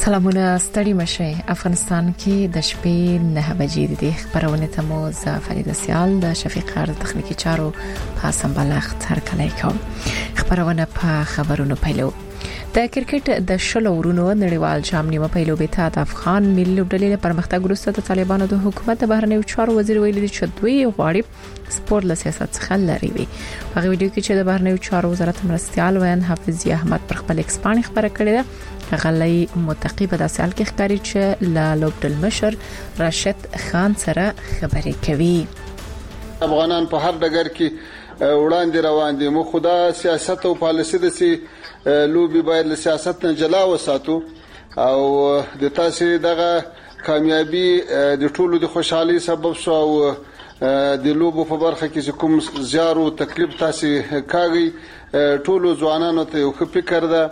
سلامونه ستړي مشه. افغانستان کې د شپې 9 بجې د خبرونه ته مو ز فرید سیال د شفیق خار تخنیکی چارو په سمبالښت هر کله کوم. خبرونه په خبرونو پیلو. د کرکټ د شلو ورونو نړیوال جام نیمه پیلو به ته د افغان ملي لوبډلې پرمختګ وروسته د طالبانو د حکومت د بهرنیو چارو وزیر ویلي چې دوی غواړي سپورت له سیاست څخه لري وي. هغه ویډیو کې چې د بهرنیو چارو وزارت مرستيال وین حافظ احمد پر خپل ایکس باندې خبره کړې ده. غلي متقی په داسې حال کې ښکاري چې لا لوبډل مشر راشد خان سره خبرې کوي. افغانان په هر ډګر کې وړاندې روان دي. مو خدا سیاست او پالیسي د سي لوبي باید له سیاست نه جلا وساتو او د تاسو دغه کامیابی د ټولو د خوشحالي سبب شو او د لوبو په برخه کې کوم زیار او تکلیف تاسو کاږي ټولو ځوانانو ته یو فکر ده.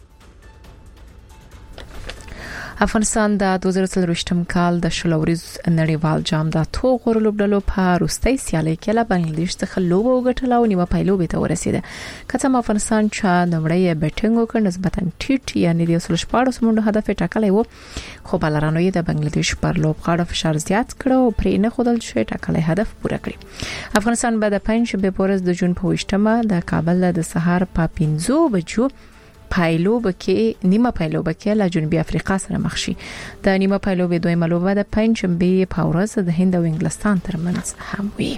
افغانستان د 2023م کال د شلوريز نړیوال جام د توغور لوبډلو په روستۍ سیالۍ کې له بنگلاديش څخه لوبه وګټله او نیمه پایلو به ته ورسیده. کته افغانستان چې نومړی بیټینګ وکړ نسبتا ټیټ یعنی د 14 منډو هدف ټاکلی وو خو بلرانو یې د بنگلاديش پر لوبغاړو فشار زیات کړ او پرې نه خودل شوی ټاکلی هدف پوره کړ. افغانستان به د پنځه به پورز د جون په 28مه د کابل د سهار په 5 بجو پایلو بکې نیمه پایلو بکې له جنوبي افریقا سره مخ شي. د نیمه پایلو به دوی ملوبه د پنځمبه په ورځ د هند او انګلستان ترمنځ هم وي.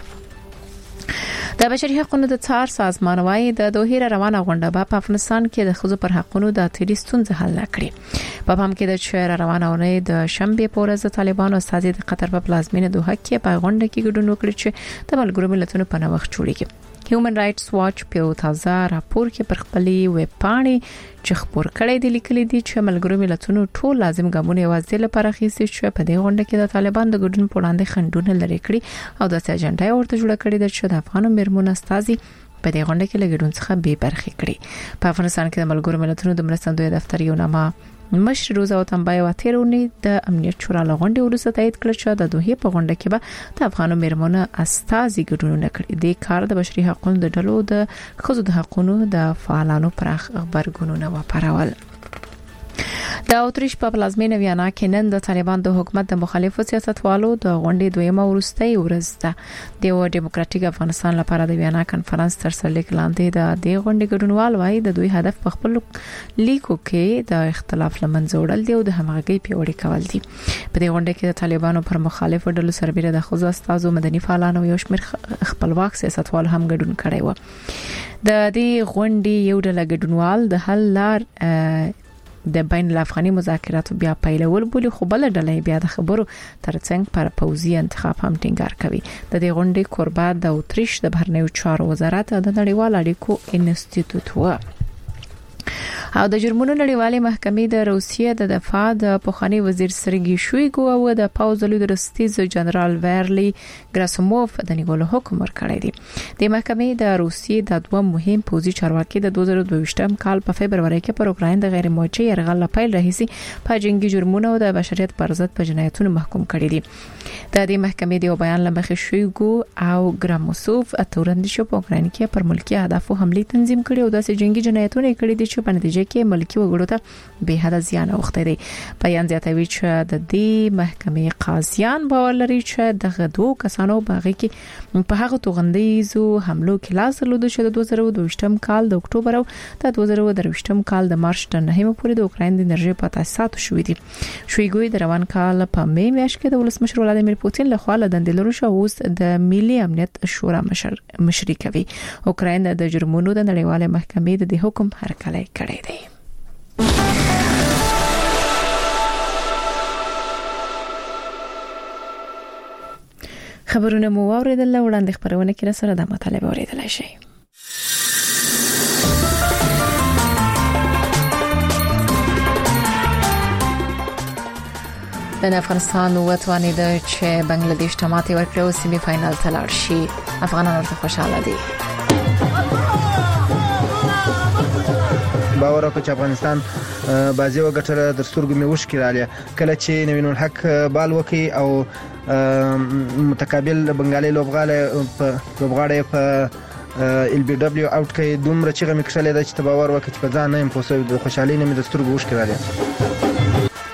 د بشري حقوقو د څار سازمان وايي د دوه روانه غونډه په افغانستان کې د خزو پر حقوقو د اترې ستونزې حل کړي. په هم کې د شهر روانه د شنبه په ورځ طالبانو استاد د قطر په پلازمینه دوه کې په غونډه کې ګډون وکړي چې د ملګرو ملتونو په نوښت جوړیږي. هیومن رائټس واچ په تازه راپور کې پر خپلې ویب پاڼې چې خبر کړی دی لیکلي دي چې ملګرو ملتونو ټول لازم ګامونه یوازې لپاره اخیستي چې په دې غونډه کې د طالبان د ګډون په وړاندې خنډونه لري کړی او د اجنډا ورته جوړ کړی د چې د افغان میرمنو استازي په دې غونډه کې لګډون څخه به برخه کړي. په افغانستان کې د ملګرو ملتونو د مرستندوی دفتر یو نامه مشر روزا وطنبای واتیرونی د امنیت شورا لغونډې ورسته تایید کړ چې د دوه په غونډه کې به د افغانو میرمنو استازي ګډون کړي. د کار د بشري حقوقو د ډلو د خزو د حقوقو د فعالانو پراخ خبرګونونه وپارول. د اوتریش په پلازمینه ویانا کې نن د طالبان د حکومت د مخالفو سیاستوالو د غونډې دویمه ورستۍ ورځ ده. د ډیموکراټیک افغانستان لپاره د ویانا کانفرنس تر سرلیک لاندې د غونډې ګډونوال وايي د دوی هدف په خپل لیکو کې د اختلاف لمنځه وړل دی او د همغږي پیوړی کول دي. په دې غونډه کې د طالبانو پر مخالفو ډلو سربېره د خزو استازو مدني فعالانو یو شمېر خپلواک سیاستوال هم ګډون کړي و. د دې غونډې یو ډله ګډونوال د حل لار د بین الافغاني مذاکراتو بیا پیلول بولی خو بل ډلې بیا د خبرو ترڅنګ پر پوزي انتخاب هم ټینګار کوي. د دې غونډې کوربه د اوتریش د بهرنیو چارو وزارت د نړیوال اړیکو انسټیټیوټ و او د جرمنو نړیوالې محکمې د روسیې د دفاع د پوخانی وزیر سرګي شویګو او د پاوزلو د رستیز جنرال ویرلی ګراسوموف د نیولو حکم ورکړی دی. د محکمې د روسیې د دوه مهم پوزي چارواکي د 2022م کال په فبرवरी کې پر اوکراین د غیر موچي يرغل لپاره رئیسي په جنگي جرمونو او د بشریت پر ضد په جنایتونو محکوم کړي دي. د دې محکمې د بیان لمخې شویګو او ګراموسوف اتورند شو په اوکراین کې پر ملکی اهدافو حمله تنظیم کړي او د جنگي جنایتونو کړي دي چې په نتیجه کې ملکی وګړو ته به حد زیان اوخته دي. بیان زیاتوي چې د دې محکمې قاضیان باور لري چې دغه دوه کسانو باغې کې په هغه توغندیزو حملو کې لاس درلود چې د 2022م کال د اکتوبر او د 2023م کال د مارچ د 9مه پورې د اوکراین د انرژي په تاسیساتو شوې دي. شویګوی د روان کال په می میاشت کې د ولسمشر ولادیمیر پوتین له خوا له دندې لرو شو اوس د ملي امنیت شورا مشري کوي. اوکراین د جرمونو د نړیواله محکمې د حکم هرکلی کړی دی. خبرونه مو اوریدل وړاندې خبرونه کې سره د مطالبه اوریدل شي. د افغانستان وتوانید چې بنگلاديش ته ماتې ورکړي او سیمه فائنل ته لاړ شي. افغانان ورته خوشاله دي. باور وکړ چې افغانستان بازي وګټله در سترګو مې وشکراله کله چې نوین الحق بال وکي او متقابل بنگالي لوبغاړي په ال بي دبليو اوټ کې دومره چې غمکشلې د چې باور وکړي چې په ځان نه يم پوسو د خوشحالي نه مې د سترګو وشکراله.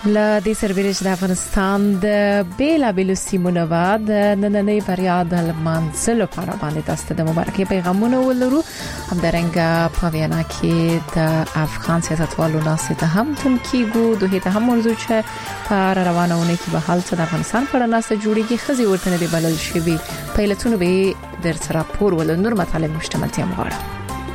لا د سربېرج د افغانستان د بیلابېلو سیمو نه د نننۍ بریا د لمانځلو لپاره باندې تاسو د مبارکۍ پیغامونه ولرو. همدارنګه په وینا کې د افغان سیاستوالو ناسته هم تم کېږو دوه ته هم موضوع چې په روانونه کې به حال څه د افغانستان په اړه ناسته جوړیږي خزي ورته نه دی بلل شوی پیلتونه به در سره پور ول نور مطالب مشتملتیا مغواړه.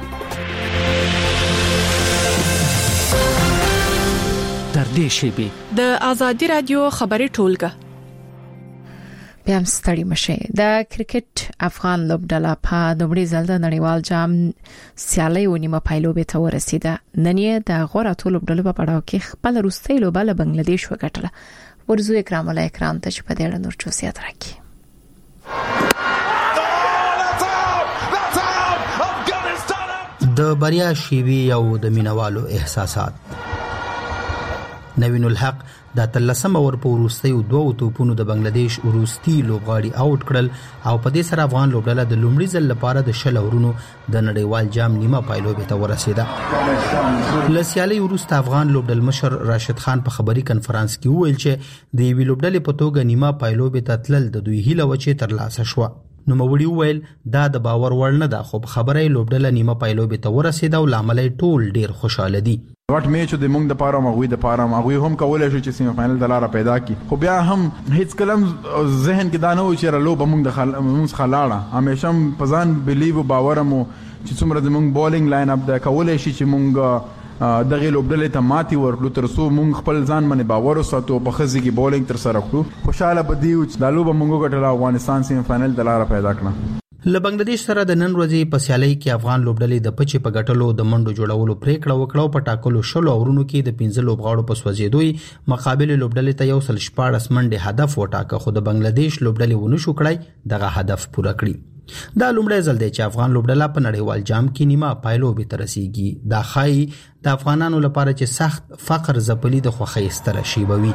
در دې شیبه د ازادي رادیو خبري ټولګه بیا هم ستړي مشه. د کرکټ افغان لوبډله په دومره ځل د نړیوال جام سیالي ونیمه پایلوبه ته ورسیده. نن یې د غوړه ټول لوبډله په پړاو کې خپل روستۍ لوبه له بنگلاديش وګټله. ورزو اکرام الله اکرام ته چې په دې اړه نور چوسیات راکړي. د بریا شیوی او د مینوالو احساسات. نوین الحق د 13 اور په وروستي دوه توپونو د بنگلاديش وروستي لوبغاړي آوټ کړل او په دې سره افغان لوبډله د لومړي ځل لپاره د شل اورونو د نړیوال جام نیمه پایلوبه ته ورسیده. لسیالي وروسته افغان لوبډل مشر راشد خان په خبري کنفرانس کې وویل چې د وی لوبډلې په توګه نیمه پایلوبه ته تلل د دوی هیله و چې ترلاسه شو. نو موري وویل دا د باور وړ نه ده خو خبره لوبډله نیمه پایلوبه ته ورسیده او لامل ټول ډیر خوشاله دي. واټ میچ د موږ د پاره مغوي د پاره مغوي هم کولای شو چې سیمه فائنل د لاره پیدا کی خو بیا هم هیڅ کلم ذهن کې دا نه و چې رلو به موږ د خلاړه همیشه پزان بلیو باورمو چې څومره د موږ بولینګ لاین اپ د کولای شي چې موږ دغه لوبډلې ته ماتي ورکړو تر څو موږ خپل ځان باندې باور وساتو په خزي کې بولینګ تر سره کړو. خوشاله بدیو چې د لوبه موږ ګټل افغانستان سیمه فائنل د لاره پیدا کړه. له بنگلاديش سره د نن ورځې په سیالي کې افغان لوبډلې د پچې په ګټلو د منډو جوړولو پریکړه وکړه او په ټاکلو شلو اورونو کې د 15 لوبغاړو په سوځېدوي مقابل لوبډلې ته یو سل 14 منډه هدف وټاکه خو د بنگلاديش لوبډلې ونه شو کړای دغه هدف پوره کړی. دا لومړی ځل دی چې افغان لوبډله په نړیوال جام کې نیمه پایلوبه ته رسیږي. دا خای د افغانانو لپاره چې سخت فقر زپلي د خوخي ستره شیبوي.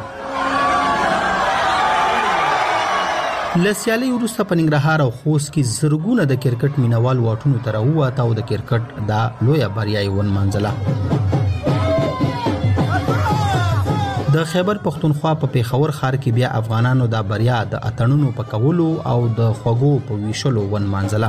لسیالي وروسته په ننګرهار او خوست کې زرګونه د کرکټ مینوال واټونو ته راووت او د کرکټ دا لویه بریا یې ونمانځله. د خیبر پختونخوا په پیښور ښار کې بیا افغانانو دا بریا د اتڼونو په کولو او د خوګو په ویشلو ونمانځله.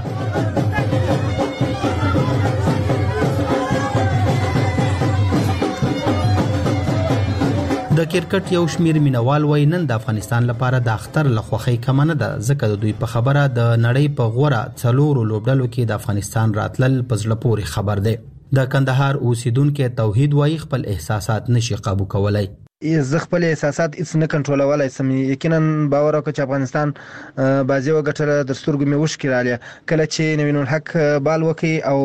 د کرکټ یو شمیر مینوال وای نن د افغانستان لپاره د اختر لخوخی کم نه ده ځکه د دوی په خبره د نړۍ په غوړه څلورو لوبډلو کې د افغانستان راتلل پزله پوري خبر ده. د کندهار اوسیدونکو توحید وای خپل احساسات نشي قابو کولای. زه خپل احساسات هیڅ نه کنټرولولای سم. یقینا باور وکړ چې افغانستان بازي وګټله د سترګو مې وشکراله کله چې نوین الحق بال وکي او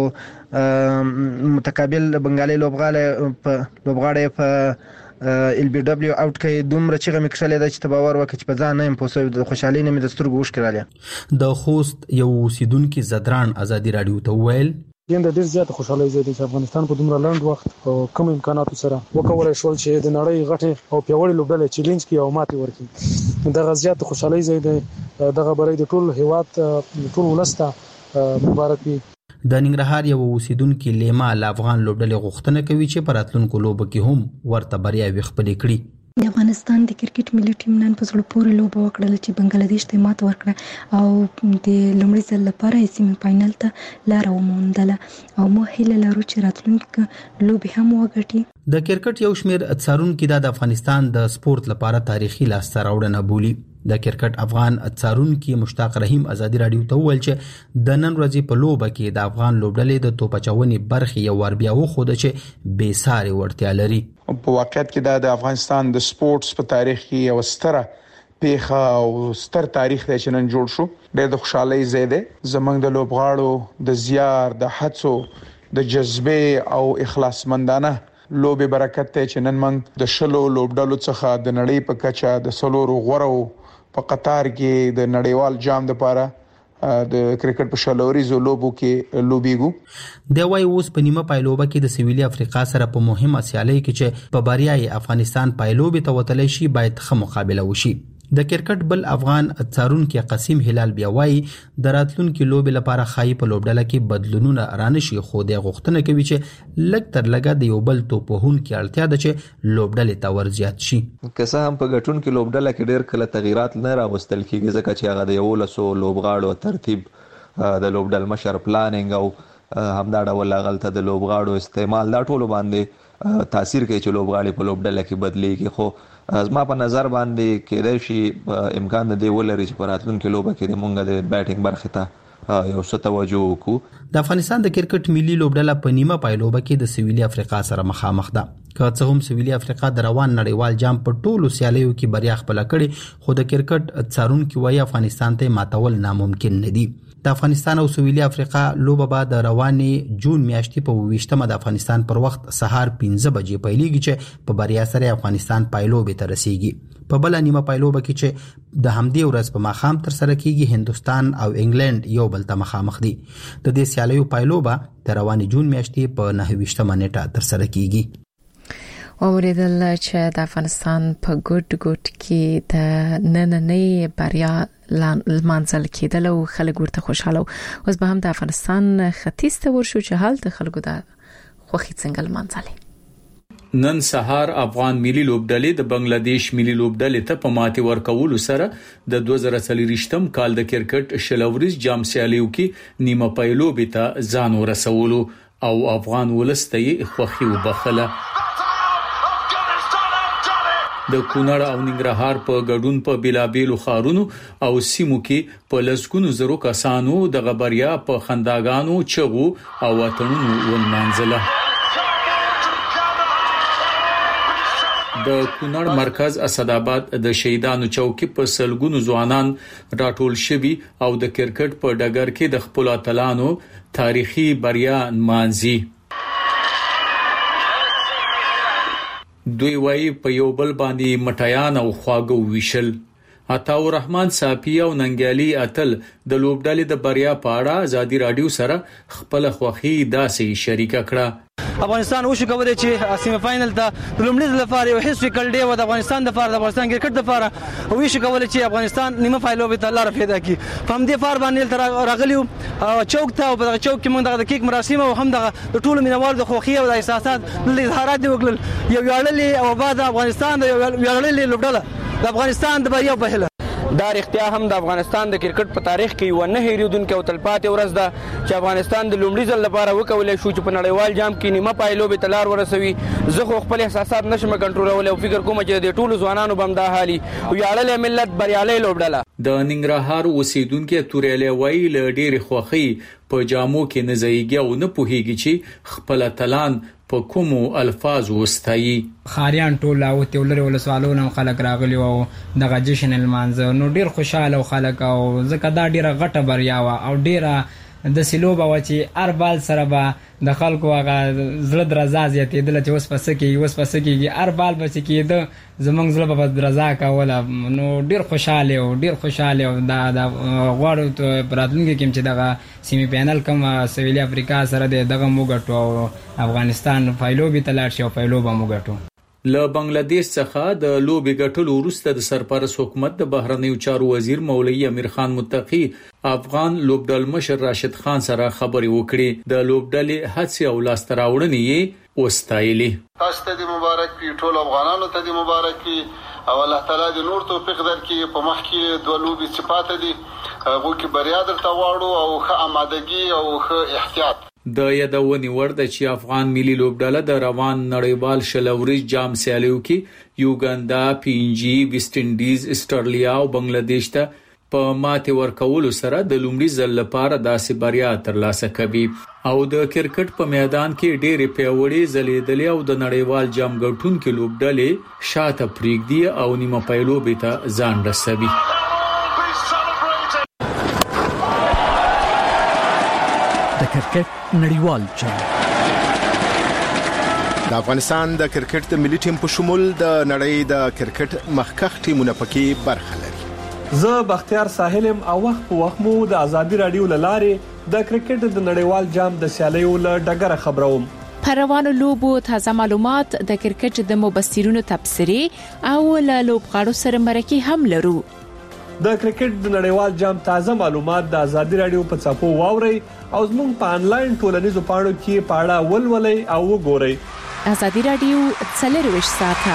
متقابل بنگالي لوبغاړي په ال بي دبليو اوټ کې دومره چې غو مکشلې د چې باور وکړي چې په ځان نه پوسو د خوشحالي نه مې د سترګو وشکراله. د خوست یو اوسیدونکو زدران ازادي رادیو ته ویل د ډیر زیات خوشاله زیاتې چې افغانستان په دومره لنډ وخت او کم امکاناتو سره وکولای شو چې د نړۍ غټه او پیوړې لوبډلې چیلنج کې او ماتي ورکړي. دغه زیات خوشاله زیاتې دغه برای د ټول هیواد ټول ولسته مبارک وي. د ننګرهار یو اوسیدونکو لیما افغان لوبډلې غوښتنه کوي چې پراتلونکو لوب کې هم ورته بریا وخپلې کړي. د افغانستان د کرکټ ملي ټیم نن په زړه پورې لوبه وکړه چې بنگلاديش ته مات ورکړه او د لومړي ځل لپاره سیمه فائنل ته لار وموندله او مو هیله لرو چې راتلونکي لوبه هم وګټي. د کرکټ یو شمیر څارونکو د افغانستان د سپورت لپاره تاریخي لاسته راوړنه بولي. د کرکټ افغان څارونکو مشتاق رحیم ازادي رادیو ته ویل چې د نن ورځې په لوبه کې د افغان لوبډلې د توپچونې برخې یو ور بیا وخوده چې بې ساري وړتیا لري. په واقعیت کې د افغانستان د سپورتس په تاریخ کې یو ستره پیخه او ستر تاریخ دی چې نن جوړ شو. ډېر د خوشحالۍ ځای دی. زمونږ د لوبغاړو د زیار د هڅو د جذبې او اخلاصمندانه لوبي برکت ته چې نن موږ د شلو لوبډلو څخه د نړۍ په کچه د سلورو غوړو په قطار کې د نړیوال جام لپاره د کرکټ په شلوريزو لوبو کې لوبيګو. د وای اوس په نیمه پایلوبه کې د سویلي افریقا سره په مهمه سیالي کې چې په بریای افغانستان پایلوبه ته وتلی شي باید ښه مقابله وشي. د کرکټ بل افغان څارونکي قاسم هلال بیا وایي د راتلونکي لوبې لپاره خایي په لوبډله کې بدلونونه رانشي، خو د غوښتنه کوي چې لږ تر لږه د یو بل توپوهونکي اړتیا ده چې لوبډلې ته ورزیات شي. که څه هم په ګټونکي لوبډله کې ډېر کله تغیرات نه راوستل کېږي ځکه چې هغه د 11 لوبغاړو ترتیب د لوبډل مشر پلانینګ او همدا ډول هغلته د لوبغاړو استعمال دا ټولو باندې تاثیر کوي چې لوبغاړي په لوبډله کې بدلیږي. خو زما په نظر باندې کېدای شي امکان د دې ولري چې په راتلونکي لوبه کې د مونږ د بیټینګ برخې ته یو څه توجه وکړو. د افغانستان د کرکټ ملي لوبډله په نیمه پایلوبه کې د سویلي افریقا سره مخامخ ده. که څه هم سویلي افریقا د روان نړیوال جام په ټولو سیالیو کې بریا خپل کړي، خو د کرکټ څارونکي وايي افغانستان ته ماتول ناممکن نه دي. د افغانستان او سویلي افریقا لوبه به د روانې جون میاشتې په 28مه د افغانستان پر وخت سهار 5 بجې پیلېږي چې په بریا سره افغانستان پایلوبې ته رسیږي. په بل نیمه پایلوبه کې چې د همدې ورځ په ماښام تر سره کیږي، هندستان او انګلند یو بل ته مخامخ دي. د دې سیالیو پایلوبه د روانې جون میاشتې په 29مه نیټه تر سره کیږي. اوریدل چې د افغانستان په ګډ کې د نننۍ بریا لمانځل کېدل او خلک ورته خوشاله. اوس به هم د افغانستان ختیځ ته ورشو چې هلته خلکو د خوښي څنګه لمانځلې. نن سهار افغان ملي لوبډلې د بنگلاديش ملي لوبډلې ته په ماتې ورکولو سره د 2023م کال د کرکټ شلوريز جام سیالیو کې نیمه پایلوبې ته ځان ورسولو او افغان ولسته خوښي وبخله. د کونړ او ننګرهار په ګډون په بلابېلو خارونو او سیمو کې په لسګونو زرو کسانو د غبریا په خنداګانو چغو او وطنونو ولمانځله. د کونړ مرکز اسداباد د شهیدانو چوکي په سلګونو ځوانان راټول شوي او د کرکټ په ډګر کې د خپل اتلانو تاریخي بریا مانځي. دوی وايي په یو بل باندې مټیان او خواږه ویشل. عطاء الرحمن صافی او ننګیالي اتل د لوبډلې د بریا په اړه ازادي رادیو سره خپل خوښي داسې شریکه کړه. افغانستان وشو کولای چې سیمه فائنل ته لومړی لپاره یو هیستوریکل ډے و د افغانستان د لپاره د افغانستان کرکټ لپاره وشو کولای چې افغانستان نیمه فائنل ته لار پیدا کړي. په همدې فار باندې تر راغلیو چوک ته او په چوک کې موږ د کیک مراسم او هم د ټولو مینوال د خوښي او د احساسات د اظهارات وکړل. یو ویاړلې او بعد افغانستان د ویاړلې لوبډله د افغانستان د بریا په هله دا اختیا هم د افغانستان د کرکټ په تاریخ کې یو نه هېریدونکې او تلپاتې ورځ ده چې افغانستان د لومړي ځل لپاره وکولای شو چې په نړیوال جام کې نیمه پایلوبې ته لار ورسوي. زه خو خپل احساسات نشم کنټرولولی او فکر کوم چې د ټولو ځوانانو به همدا حالي ویاړلی ملت بریالی لوبډله. د ننګرهار اوسیدونکي توریالی وایي له ډېرې خوښۍ په جامو کې نه ځایږي او نه پوهېږي چې خپل اتلان په کومو الفاظ وستایي. خاریان ټول او تولر ولسوالونو خلک راغلي او د جشن المانځ نو ډیر خوشاله خلک او ځکه دا ډیره غټه بریا او ډیره د سلوبه و چې اربال سره به د خلکو هغه زړه درزا زیاتېدل چې اوس پس کېږي اربال به چې کېده زمونږ زړه به درزا کوله. نو ډیر خوشاله او دا غواړو په راتلونکي کې چې دغه سیمی فائنل کوم سویلي افریقا سره دغه موږ او افغانستان پایلوبې ته لاړ شي او پایلوبه موږ له بنگلاديش څخه د لوبې ګټلو وروسته د سرپرست حکومت د بهرنیو چارو وزیر مولوي امیر خان متقی افغان لوبډل مشر راشد خان سره خبرې وکړې. د لوبډلې هڅې او لاسته راوړنې یې وستایلې. تاسو ته د مبارک وي، ټول افغانانو ته د مبارک وي او الله تعالی د نور توفیق درکړي. په مخ کې دوه لوبې صفات دي، هغه کې بریا درته واړو او ښه آمادګي او ښه احتیاط. د یادونې وړ ده چې افغان ملي لوبډله د روان نړیوال شلوريز جام سیالیو کې یوګاندا، فینجی، ویسټ انډیز، استرالیا او بنگلاديش ته په ماتې ورکولو سره د لومړي ځل لپاره داسې بریا ترلاسه کوي او د کرکټ په میدان کې ډېرې پیاوړې ځلېدلې او د نړیوال جام ګټونکو لوبډلې شاته پرېږدي او نیمه پایلوبې ته ځان رسوي. د کرکټ نړیوال جام د افغانستان د کرکټ د ملي ټیم په شمول د نړۍ د کرکټ مخکښ ټیمونو پکې برخه لري. زه بختیار ساحلم او وخت په وخت مو د ازادي رادیو لاره د کرکټ د نړیوال جام د سیالیو له ډګره خبروم. پر روانو لوبو تازه معلومات د کرکټ د مبصرینو تبصرې او له لوبغاړو سره مرکه هم لرو. د کرکټ د نړیوال جام تازه معلومات د آزادي رادیو په چاپو واوري او زموږ په انلاین ټولنیزو پاڼو کې پاړه ولولئ او وګورئ. آزادي رادیو 24 ساعته.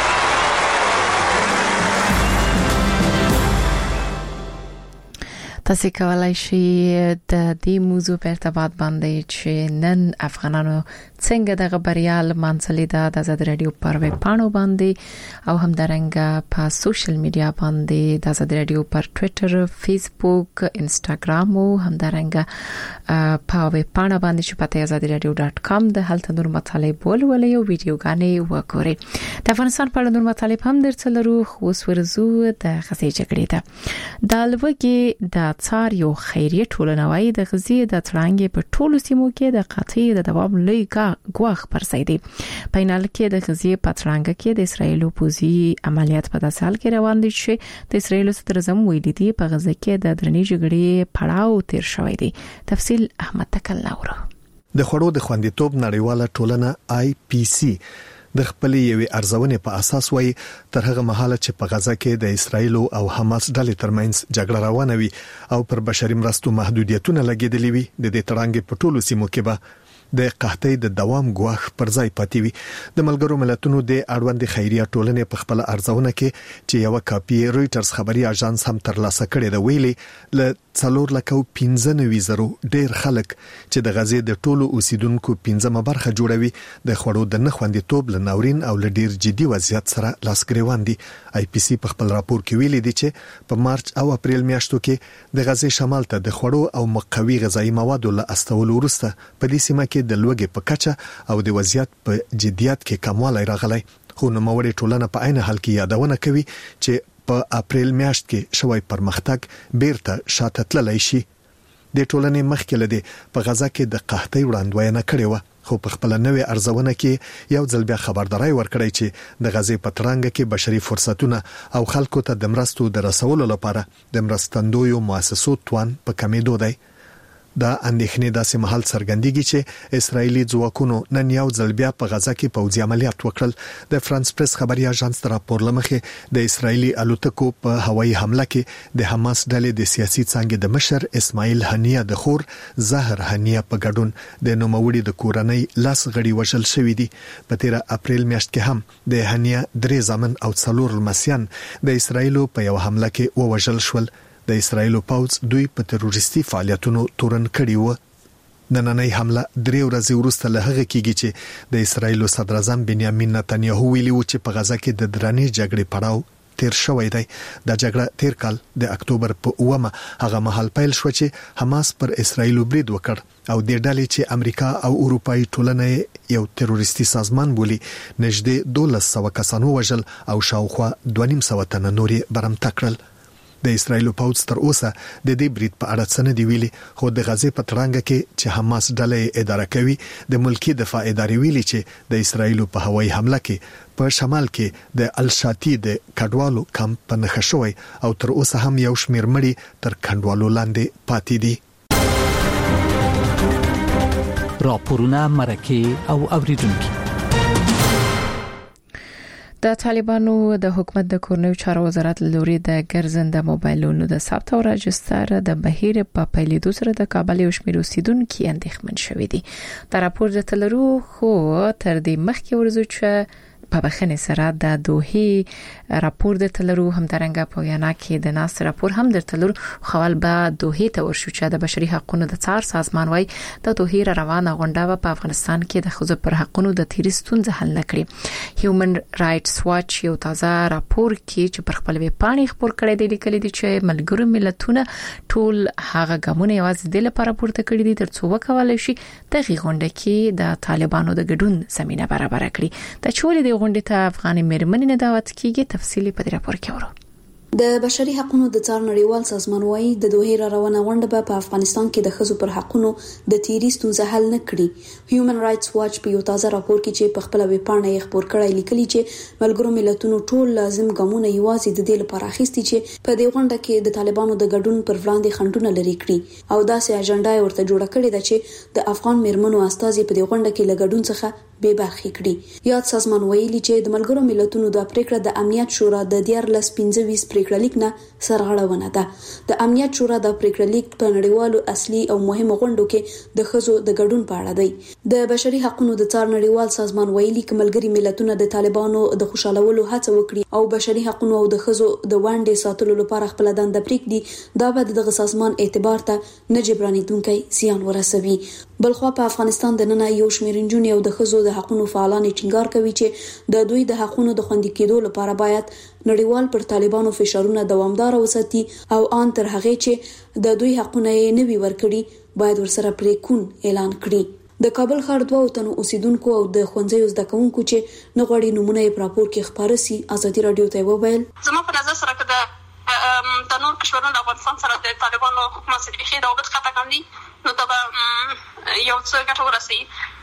تاسو کولای شئ د دې موضوع په ارتباط باندې چې نن افغانانو څنګه د خبريال منځلې د آزاد رادیو پر ویب پاڼو باندې او هم درنګ په سوشل میډیا باندې د آزاد رادیو پر ټوئیټر، فیسبوک، انستګرام او هم درنګ په ویب پاڼه باندې چې پته azadiradio.com د هلته نور مطالب ولولئ او ویډیوګانې وګورئ. د افغانستان په اړه نور مطالب هم درڅلرو خو ورزو د غزې جګړې ده. د لوګي د څار یو خیریه ټولنوي د غزې د ترانګې په ټولو سیمو کې د قطعي د دوام لوی غواخ پر سیدي پاینال کې د غزې په ترانګ کې د اسرایل پوزي عملیات په داسال کې روان دي چې د اسرایل صدر اعظم ویلي دي په غزې کې د درنې جګړې پړاو تیر شوی دی. تفصیل احمد تکلاوره. د خړو د خوندیتوب نړیواله ټولنه IPC د خپلې یوې ارزونې په اساس وایي تر هغه مهاله چې په غزا کې د اسرایل او حماس ډلې ترمنځ جګړه روانه وي او پر بشري مرستو محدودیتونه لګیدلې وي د دې ترانګې په ټولو سیمو کې به د قحطۍ د دوام غواخ پر ځای پاتې وي. د ملګرو ملتونو د اړوند خیریه ټولنې په خپل ارزونه کې چې یو کاپی رويټرز خبري اژانس هم ترلاسه کړی دی ویلي ل 4,15,000 ډیر خلک چې د غزې د ټولو اوسیدونکو 15مه برخه جوړوي د خړو د نخوندیتوب لناورین او ل ډیر جدي وضعیت سره لاسګریوان دي. IPC په خپل راپور کې ویلي دي چې په مارچ او اپریل میاشتو کې د غزې شمال ته د خړو او مقوي غذایی موادو له استولو وروسته په دې سیمه کې د لوګي په کچه او د وضعیت په جديت کې کموالی راغلی. خو نوموړي ټولنه په عین حال کې یادونه کوي چې په اپریل میاشت کې شوی پرمختګ بیرته شاته تللی شي. د ټولنې مخکې لدی په غزا کې د قحطۍ وړاندوینه کړې و خو په خپل نوې ارزونه کې یو ځل بیا خبرداري ورکړی چې د غزې په ترانګ کې بشري فرصتونه او خلکو ته د مرستو د رسولو لپاره د مرستندویو مؤسسو توان په کمیدو دی. دا اندېښنې داسې محل څرګندېږي چې اسرایلی ځواکونو نن یو ځل بیا په غزا کې پوځي عملیات وکړل. د فرانس پریس خبري اژانس تر راپور لمخې د اسرایلی الوتکو په هوایي حمله کې د حماس ډلې د سیاسي څنګه د مشر اسماعیل هنیه د خور زهر هنیه په ګډون د نوموړي د کورنۍ لاس غړي وژل شوې دي. په 13 اپریل میاشت کې هم د هنیه درې ځامن او څلور لمسیان د اسرایلو په یو حمله کې ووژل شول. د اسرایلو پوځ دوی په تروریستي فعالیتونو تورن کړي و. نننۍ حمله 3 ورځې وروسته له هغه کېږي چې د اسرایلو صدر اعظم بنیامین نتنیاهو ویلي و چې په غزا کې د درنې جګړې پړاو تیر شوی دی. د جګړه تیر کال د اکتوبر په 9مه هغه مهال پیل شو چې حماس پر اسرایلو برید وکړ او د ډلې چې امریکا او اروپאי ټولنه یو تروریستي سازمان بولی نږدې 1200 کسانو وژل او شاوخوا 250 تنه نورې برمته کړل. د اسرایل پوځ تر اوسه د دې برید په اړه څه نه دی ویلي خو د غزې په ترانګ کې چې حماس ډلې اداره کوي د ملکی دفاع ادارې ویلي چې د اسرایل په هوایي حمله کې په شمال کې د الشاتی د کډوالو کمپ په نښه شوی او تر اوسه هم یو شمیر مړي تر کډوالو لاندې پاتې دي. راپورونه مرکه او اوریدونکو. د طالبانو د حکومت د کورنیو چارو وزارت لوري د ګرځنده موبایلونو د ثبت او راجستر د بهیر په پیلېدو سره د کابل یو شمېر اوسیدونکو اندېښمن شوي دي. دا راپور د تلرو خو تر دې مخکې ورزو چې په بخښنې سره د دوه راپور د تلرو هم درنګ په یانا کې د ناس راپور هم د تلرو خپل به دوه ته ورشو چې د بشري حقوقو د څار سازمان وای د دوه روانه غونډه په افغانستان کې د خزو پر حقوقو د تیرستون ځهل نکړي. هیومن رائټس واچ یو تازه راپور کې چې پر خپل ویبپاڼې خبر کړی دی لیکلي دي چې ملګرو ملتونه ټول هغه ګامونه یوازې د لپاره پورته کړی دي ترڅو وکولای شي د غونډه کې د طالبانو د ګډون زمينه برابر کړي. د چولې د غونډې ته افغاني مېرمنې نه دعوت کیږي. تفصیلی په راپور کې ورو. د بشري حقوقو د څار نړیوال سازمان وايي د دوه را روانه غونډه په افغانستان کې د ښځو پر حقوقو د تیری ستونزه حل نه کړي. هیومن رائټس واچ په یو تازه راپور کې چې په خپل ویب پاڼه یې خپور کړی لیکلي چې ملګرو ملتونو ټول لازم ګامونه یوازې د دې لپاره اخیستي چې په دې غونډه کې د طالبانو د ګډون پر وړاندې خنډونه لري کړي او داسې اجنډا ورته جوړه کړې ده چې د افغان میرمنو استازي په دې غونډه کې له ګډون څخه بے برخې کړي. یاد سازمان ویلي چې د ملګرو ملتونو د پریکړه د امنیت شورا د 1425 پریکړه لیک نه سرغړونه ده. د امنیت شورا د پریکړه لیک په نړیوالو اصلي او مهمو غونډو کې د ښځو د ګډون په اړه دی. د بشري حقوقو د څار نړیوال سازمان ویلي چې ملګري ملتونه د طالبانو د خوشالولو هڅه وکړي او بشري حقوقو او د ښځو د وانډې ساتلو لپاره خپل دنده پریږدي دا به دغه سازمان اعتبار ته نه جبرانیدونکي زیان ورسوي. بلخوا په افغانستان د نن یو شمېر نجونې او د ښځو د حقوقو فعالان ټینګار کوي چې د دوی د حقوقو د خوندي کېدو لپاره باید نړیوال پر طالبانو فشارونه دوامدار وساتي او ان تر هغه چې د دوی حقوقونه یې نوي ورکړي باید ورسره پریکون اعلان کړي. د کابل ښار 2 تنو اوسیدونکو او د ښوونځیو زده کوونکو چې نغړی نمونه یې په راپور کې خبره سي ازادي رادیو ته وویل زما په نظر سره کده د نور کشورونو د افغانستان سره د طالبانو حکومت سره بخي رابط خطا کړی نو دا یو څه ګټه ورسي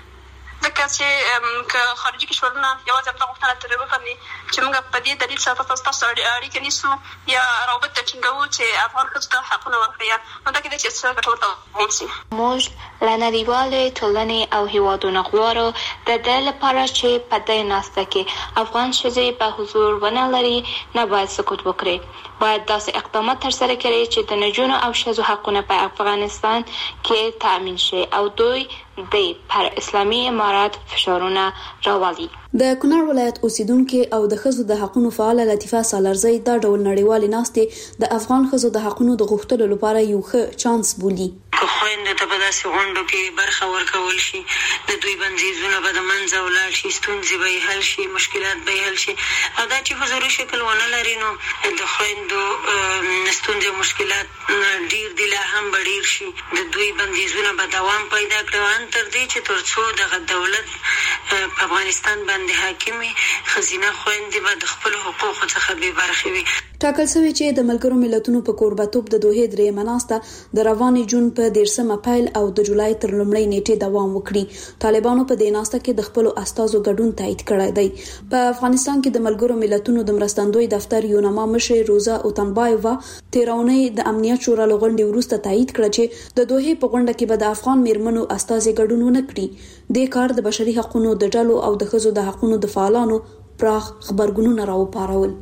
ځکه چې خارجي کشورونه یوازې هم د غوښتنه ترې وکړي چې موږ په دې دلیل سره تاسو اړیکې نیسو یا رابط ټینګوو چې افغان ښځو ته حقونه ورکړي نو دا کېدای شي څه ګټور وشي. موږ له نړیوالې ټولنې او هیوادونو غواړو د دې لپاره چې په دې ناسته کې افغان ښځې په حضور ونه لري نه باید سکوت وکړي. باید داسې اقدامات ترسره کړي چې د نجونو او ښځو حقونه په افغانستان کې تامین شي او دوی د پر اسلامي امارات فشارونه راولي. د کونړ ولایت اوسیدونکو او د ښځو د حقوقو فعال لطیفه سالارزی دا ډول نړیوال ناستې د افغان ښځو د حقوقو د غوښتلو لپاره یو ښه چانس بولي. خويندو ته په داسې غونډو کې برخه ورکول شي د دوی بندیزونه به د منځه ولاړ شي ستونزې به حل شي مشکلات به حل شي او دا چې حضوري شکل ونه لري نو د خويندو ستونزې او مشکلات ډیر دی لا هم ډیر شي د دوی بندیزونه به دوام پیدا کړي تر دې چې ترڅو د دولت په افغانستان باندې حاکمي خزینه خويندې به د خپل حقوقو څخه بې برخې وي. ټاکل شوی چې د ملګرو ملتونو په کوربتوب د دوه درې مناسته د روانې جون په 13 اپریل او د جولای تر لومړۍ نیټې دوام وکړي. طالبانو په دې ناسته کې د خپل استازو ګډون تایید کړی دی. په افغانستان کې د ملګرو ملتونو د مرستندوی دفتر یونما مشر روزا اوتنبایوا تیرونی د امنیت شورا لغونډې وروسته تایید کړ چې د دوه په غونډه کې به د افغان میرمنو استازي ګډون ونه کړي. د کار د بشري حقوقو د ډلو او د ښځو د حقوقو د فعالانو پراخ خبرګونونه راوپارول.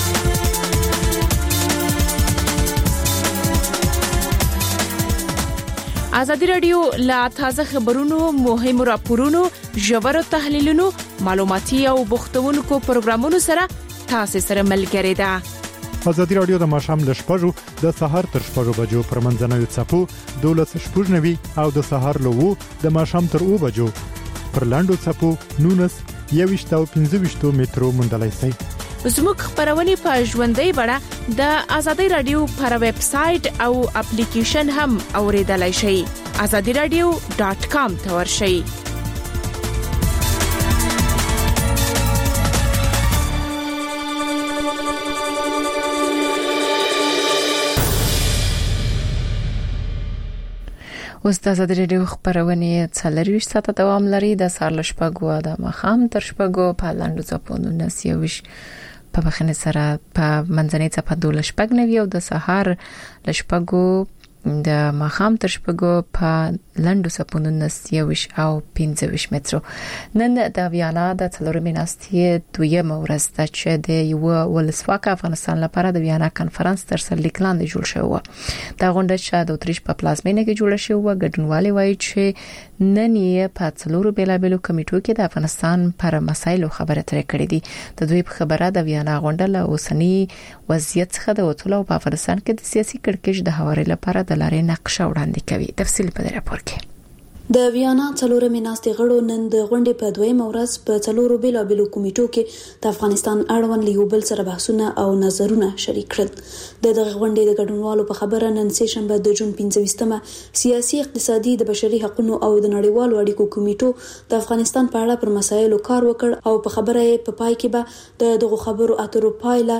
ازادي رادیو لا تازه خبرونو مهمو راپورونو ژورو تحلیلونو معلوماتي او بوختونکو پروګرامونو سره تاسو سره ملګری ده. ازادي رادیو د ماښام ل 6:00 د سحر تر 6:00 بجو پر منځنوي چپو 12:90 او د سحر له 2 د ماښام تر 2 بجو پر لاندو چپو 19 او 15 مترو مندلای سي. زموږ خبرونه په ژوندۍ بڼه د ازادي رادیو پر ویب سټ او اپلیکیشن هم اوریدلای شئ. azadiradio.com ته ورشئ. اوس د ازادي رادیو خبرونه 24 ساعته دوام لري د سهار ل 6:00 د مخام تر 6:00 په لاندو ځپونو نسیوش په بخنه سره په منځنۍ څپه 12:90 او د سهار ل 6:00 د مخام تر 6:00 په لاندو ځپونو نسیوش او 15 مترو. نن د ویانا د څلورمې ناستې دویمه ورځ ده چې د یو ولسواک افغانستان لپاره د ویانا کانفرنس تر سر لیکلاند جوړ شو. دا غونډه چې د اتریش په پلازمینه کې جوړه شوه ګډونوالي وایي چې نن یې په څلورو بیلابیلو کمیټو کې د افغانستان پر مسایلو خبرې ترې کړې دي. د دوی په خبره د ویانا غونډه له اوسنی وضعیت څخه د وټولو په افغانستان کې د سیاسي کړکېچ د هواري لپاره د لارې نقشه وړاندې کوي. تفصیل په راپور کې. د ویانا څلورمې ناستې غړو نن د غونډې په دویمه ورځ په څلورو بیلابیلو کمیټو کې د افغانستان اړوند له یو بل سره بحثونه او نظرونه شریک کړل. دغه غونډې د ګډونوالو په خبره نن سه شنبه د جون 15مه سیاسي اقتصادي د بشري حقوقو او د نړیوالو اړیکو کمیټو د افغانستان په اړه پر مسایلو کار وکړ او په خبره یې په پای کې به دغه خبرو اترو پایله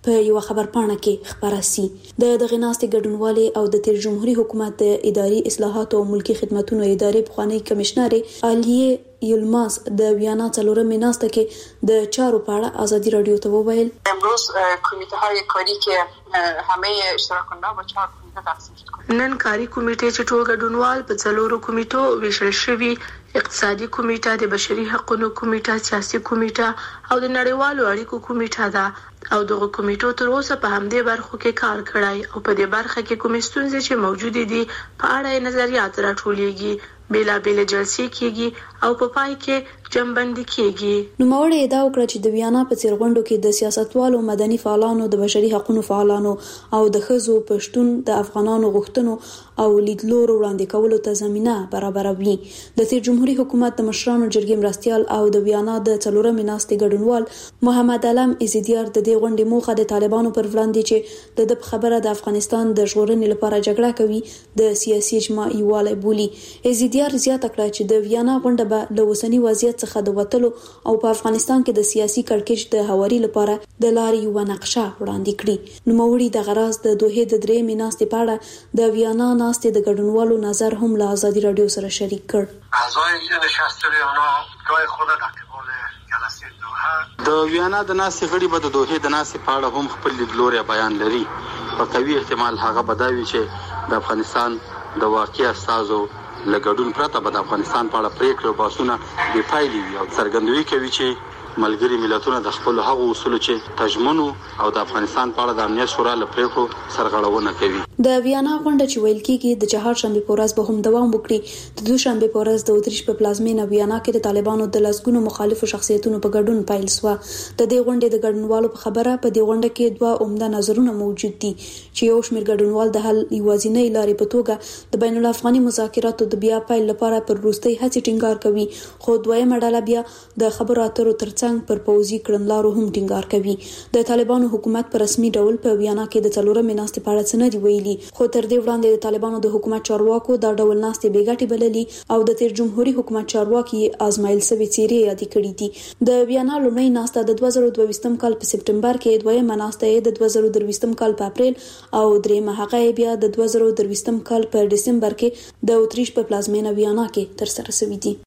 په یو خبرپاڼه کې خبره سي. د غناستي ګډونوالي او د تیر جمهوریت حکومت د اداري اصلاحات او ملکی خدماتو ادارې بخوانی کمشنر عالیه یلماس د ویانا څلورمې ناسته کې د چارو په اړه ازادي رادیو ته وویل امروز کمیته های کاری که همه اشتراک کننده با 4 کمیته تقسیم شد. نن کاری کمیټه چې ټول ګډونوال په څلورو کمیټو ویشل شوي، اقتصادي کمیټه، د بشري حقوقو کمیټه، سیاسي کمیټه او د نړیوالو اړیکو کمیټه ده او دغه کمیټو تر اوسه په همدې برخو کې کار کړی او په دې برخه کې کوم ستونزې چې موجود دي په اړه نظریات راټولېږي، بیلابیل جلسې کیږي او په پای کې جنبندي کیږي. نوموړی ادعا وکړه چې د ویانا په څیر غونډو کې د سیاستوالو، مدني فعالانو، د بشري حقوقو فعالانو او د ښځو پښتون د افغانانو غوښتنو او لیدلورو وړاندې کولو ته زمينه برابروي. د تیر جمهوریت حکومت د مشرانو جرګې مرستيال او د ویانا د څلورمې ناستې ګډونوال محمد علم ایزیدیار د دې غونډې موخه د طالبانو پر وړاندې چې د خبره د افغانستان د ژغورنې لپاره جګړه کوي د سیاسي اجماع یووالی بولي. ایزیدیار زیاته کړه چې د ویانا غونډه به له اوسنی وضعیت څخه د وټلو او په افغانستان کې د سیاسي کړکېچ د هواري لپاره د لارې یو نقشه وړاندې کړي. نوموړي د غراز د دوه د درې میناستې په اړه د ویانا ناستې د ګډونوالو نظر هم له ازادي رادیو سره شریک کړ. اعضای نشست ویانا جای خود در قبال جلسه دوحه د ویانا د ناستې غړي به د دوحه د ناستې په اړه هم خپل لیدلوري بیان لري. په قوي احتمال هغه بداوي چې د افغانستان د واقعي استازو لګډون پرته به د افغانستان په اړه پریکړه باسونه بې پایلې وي او څرګندوي کوي چې ملګری ملتونه د خپل هغو اصولو چې تضمینو او د افغانستان په اړه د امنیت شورا له پریکړو سرغړونه کوي. د ویانا غونډه چې ویل کېږي د چهارشنبه په ورځ به هم دوام وکړي. د دوشنبه په ورځ د اتریش په پلازمینه ویانا کې د طالبانو د لسګونو مخالفو شخصیتونو په ګډون پیل شو. د دې غونډې د ګډونوالو په خبره په دې غونډه کې دوه عمده نظرونه موجود دي چې یو شمېر ګډونوال د حل یوازینۍ لارې په توګه د بین الافغاني مذاکراتو د بیا پیل لپاره پر وروستۍ هڅې ټینګار کوي، خو دویمه ډله بیا د خبرو اترو ترڅنګ پر پوځي کړنلارو هم ټینګار کوي. د طالبانو حکومت په رسمي ډول په ویانا کې د څلورمې ناستې په اړه څه نه دی ویلي، خو تر دې وړاندې د طالبانو د حکومت چارواکو دا ډول ناستې بې ګټې بللي او د تیر جمهوریت حکومت چارواکي آزمایل شوي څیرې یاد کړې دي. د ویانا لومړی ناسته د 2022 کال په سپټمبر کې، دویمه ناسته د 2023 کال په اپریل او دریمه هغه بیا د 2023 کال په دسمبر کې د اتریش په پلازمینه ویانا کې ترسره شوې دي.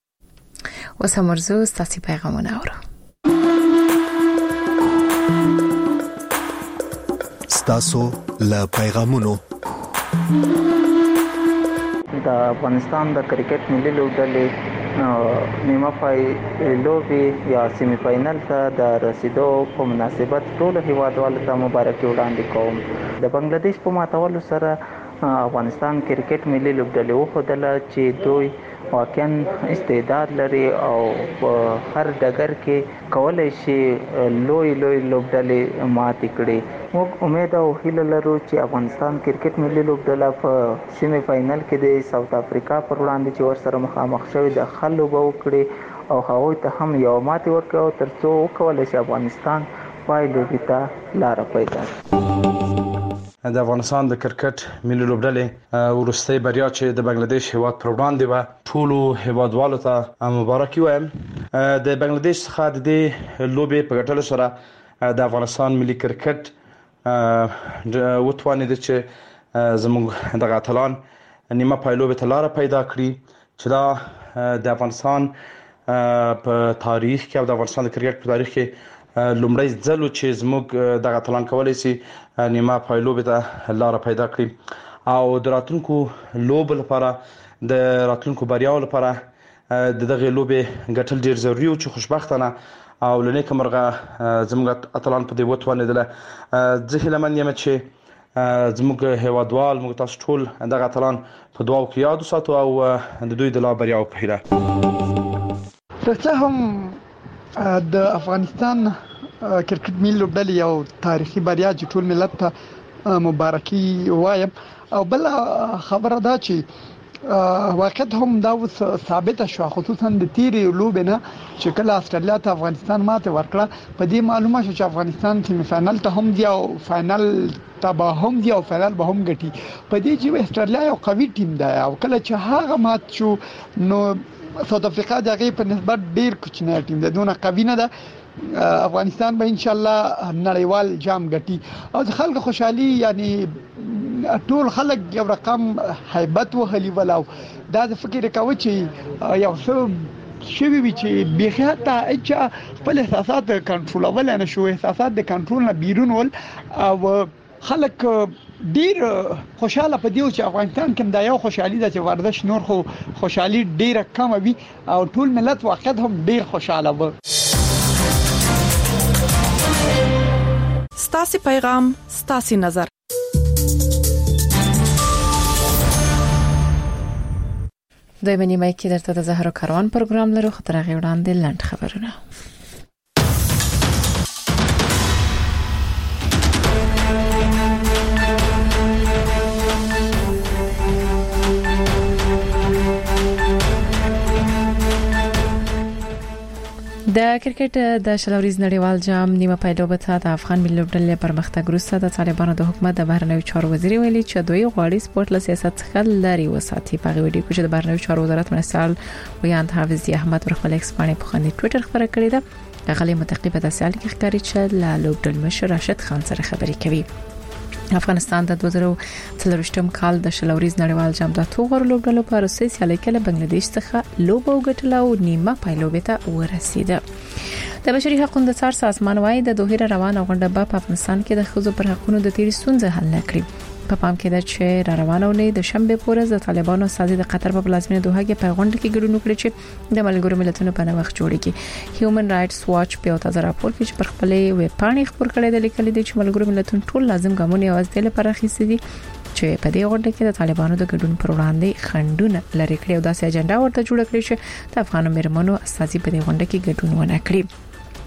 وسمرزو ستاسو پیغامونه اورو. ستاسو له پیغامونو د افغانستان د کرکټ ملي لوبډلې نیمه فائنل یا سیمی فائنل ته د رسیدو په مناسبت ټول هیوادوالو ته مبارکي وړاندې کوم. د بنگلاديش په ماتولو سره افغانستان کرکټ ملي لوبډلې وښودله چې دوی واقعا استعداد لري او په هر ډګر کې کولای شي لوی لوبډلې ماتې کړي. موږ امید او هیله لرو چې افغانستان کرکټ ملي لوبډله په سیمی فائنل کې د ساوث افریقا پر وړاندې چې ورسره مخامخ شوی د خلو به وکړي او هغوی ته هم یو ماتې ورکړي ترڅو وکولای شي افغانستان پای لوبې ته لاره پیدا کړي. د افغانستان د کرکټ ملي لوبډلې ورستۍ بریا چې د بنگلاديش هیواد پر وړاندې و ټولو هیوادوالو ته مبارکي وایم. د بنگلاديش څخه د دې لوبې په ګټلو سره د افغانستان ملي کرکټ وتوانید چې زموږ د اتلان نیمه پایلوبې ته لار پیدا کړي چې دا د افغانستان په تاریخ کې او د افغانستان د کرکټ په تاریخ کې لومړی ځل چې زموږ د اتلان کولای شي نیمه پایلوبې ته لار پیدا کړي او د راتلونکو لوب لپاره د راتلونکو بریاو لپاره د دغه لوبې ګټل ډیر ضروري او چې خوشبختانه او لنیک مرغه زموږ اتلان په دې وتوانیدل. زه هیله من یم چې زموږ هیوادوال موږ تاسو ټول دغه اتلان په دعاو کې یاد وساتو او د دوی د لا بریاو په هیله. څه هم د افغانستان کرکټ ملي لوبډلې یو تاریخي بریا چې ټول ملت ته مبارکي وایم او بل خبره دا چې واقعیت هم دا ثابت شو خصوصا د تیرې لوبې نه چې کله استرالیا ته افغانستان ماته ورکړه په دې معلومه شو چې افغانستان سیمی فائنل ته هم دی او فائنل ته به هم دی او فائنل به هم ګټي. په دې چې استرالیا یو قوي ټیم دی او کله چې هغه مات شو نو ساوث افریقا دغه په نسبت ډیر کوچنی ټیم ده، دونه قوي نه ده. افغانستان به ان شاء الله نړیوال جام ګټي او د خلکو خوشحالي یعنی ټول خلک یو رقم هیبت وهلی ولاو دا د فکر کوي چې یو څه شوی وي چې بهته اچ خپل احساسات کنټرولول نه شو احساسات د کنټرول نه بیرون ول او خلک ډیر خوشاله په دیو چې افغانستان کې دا یو خوشحالي ده چې ورزش نور خو خوشحالي ډیره کم وي او ټول ملت واقعا هم ډیر خوشاله و. ستاسو پیغام ستاسو نظر. دوی منی مای کې درته د زهرو کاروان پروګرام لرو خطر غي وړاندې لاند خبرونه. د کرکټ د شلوريز نړیوال جام نیمه پایلوبه ته د افغان ملي لوبډلې پرمختګ وروسته د طالبانو د حکومت د بهرنیو چارو وزیر ویلي چې دوی غواړي سپورت له سیاست څخه لري وساتي. په ویډیو کې د بهرنیو چارو وزارت منسال ویاند حافظ احمد پر خپل ایکس باندې په خندې ټوئیټر خبره کړې ده. غلي متقبه د سیال کې ښکاري چې له لوبډل مشر راشد خان سره خبرې کوي. افغانستان د 2023م کال د شلوريز نړیوال جام د توغور لوبډلو په روسي سیالي کې له بنگلاديش څخه لوبه وګټله او نیمه پایلوبه ته ورسیده. د بشري حقوقو د څار سازمان وايي د دوه روانه غونډه په افغانستان کې د خزو پر حقوقو د تیر ستونزې حل نکړي. په پام کې ده چې روانونه د شنبه پورې د طالبانو سازي د قطر په پلازمینه دوحه کې پیغام کې ګډون وکړي چې د ملګرو ملتونو په نوښت جوړیږي. هیومن رائټس واچ په تازه راپور کې چې پر خپلې ویب پاڼې خبر کړی د لیکل دي چې ملګرو ملتونو ټول لازم ګامونه یوازې لپاره اخیستي دي چې په دې غونډه کې د طالبانو د ګډون پر وړاندې خنډونه لري کړی او داسې اجنډا ورته جوړ کړی چې د افغان مېرمنو اساسي په دې غونډه کې ګډون ونه کړي.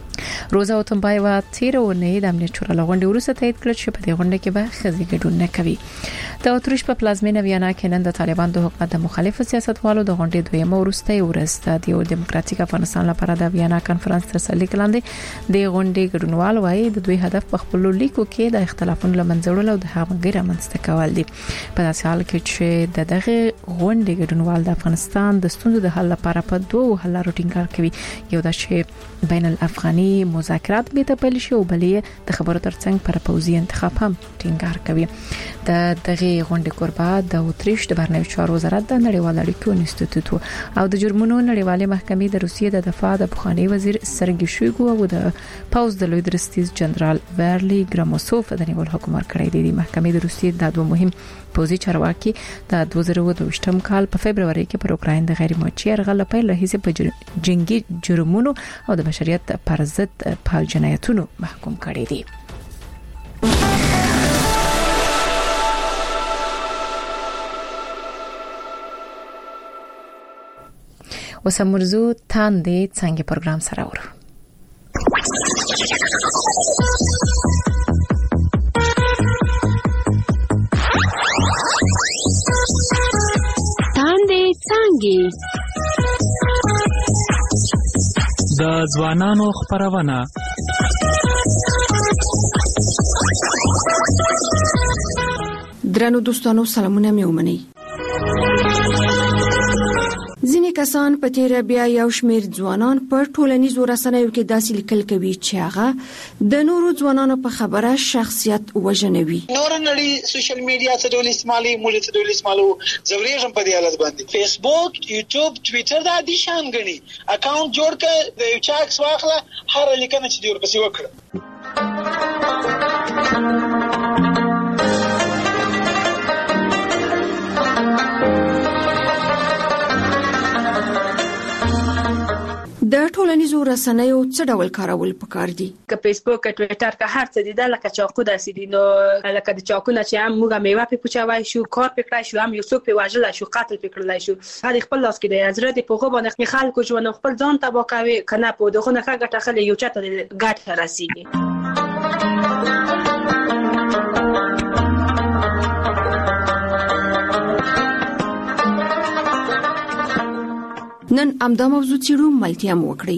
روزا اوتمبایوا تیرونه د امنیت شورا لغونډې وروسته تایید کړ چې په دې غونډه کې به خزي ګډون نه کوي. د اتریش په پلازمینه ویانا کې نن د طالبان د حکومت د مخالف سیاستوالو د غونډې دویمه وروستۍ ورځ د یو دیموکراتیک افغانستان لپاره د ویانا کانفرنس تر څنګ لاندې د غونډې ګډونوال وایي د دوی هدف په خپل لیکو کې د اختلافونو لمنځړل او د همغږۍ رامنځته کول دي. په داسې حال کې چې دغه غونډې ګډونوال د افغانستان د ستونزو د حل لپاره په دوه حل لارو ټینګار کوي. یو دا چې بین الافغاني مذاکرات به ته پیل شي او بلې د خبرو ترڅنګ پر پوزي انتخاب هم ټینګار کوي. د دغه غونډې کوربه د اتریش د بهرنیو چارو وزارت د نړیوال اړیکو انسټیټیوټ او د جرمونو نړیوالې محکمې د روسیې د دفاع د بخښنې وزیر سرګي شویګو او د پاوز د لوی درستیز جنرال ویرلی ګراموسوف د نیول حکومت کړی دی. محکمې د روسیې د دوه مهم پوزي چارواکي د 2022م کال په فبرवरी کې پر اوکراین د غیر موچي یرغل په لحاظ په جنگي جرمونو او د بشریت پر ضد په جنایتونو محکوم کړی دی. وسمرزو تاندې څنګه پروګرام سره ورو. د ځوانانو خبرونه درنو دوستانو سلامونه مې ومنئ. ځینې کسان په تیر بیا یو شمېر ځوانان پر ټولنیزو رسنیو کې داسې لیکل کوي چې هغه د نورو ځوانانو په خبره شخصیت وژنوي. نور نړۍ سوشل میډیا څه ډول استعمالي موږ څه ډول استعمالو زوريږم په دې حالت باندې فیسبوک یوټیوب ټوئیټر دا دي شان غني اکاونټ جوړ کړه د یو چا عکس واخله هر لیکنه چې دی ورپسې وکړه. د ټولنیزو رسنیو څه ډول کارول پکار دي؟ که فیسبوک ټوئیټر که هر څه دي دا لکه چاقو داسې دي. نو لکه د چاقو نه چې هم موږ میوه په کوچوي شو کار پکړای شو هم یو څوک په واجل شو قتل پکړلای شو هغه خپل لاس کې د حضرت په غو باندې خلکو ژوند خپل ځان تبا کوي کنه په دغه نه ګټه خل یو چاته ګټه راسيږي. نن امدا موضوع چیرو ملتیا مو وکړي.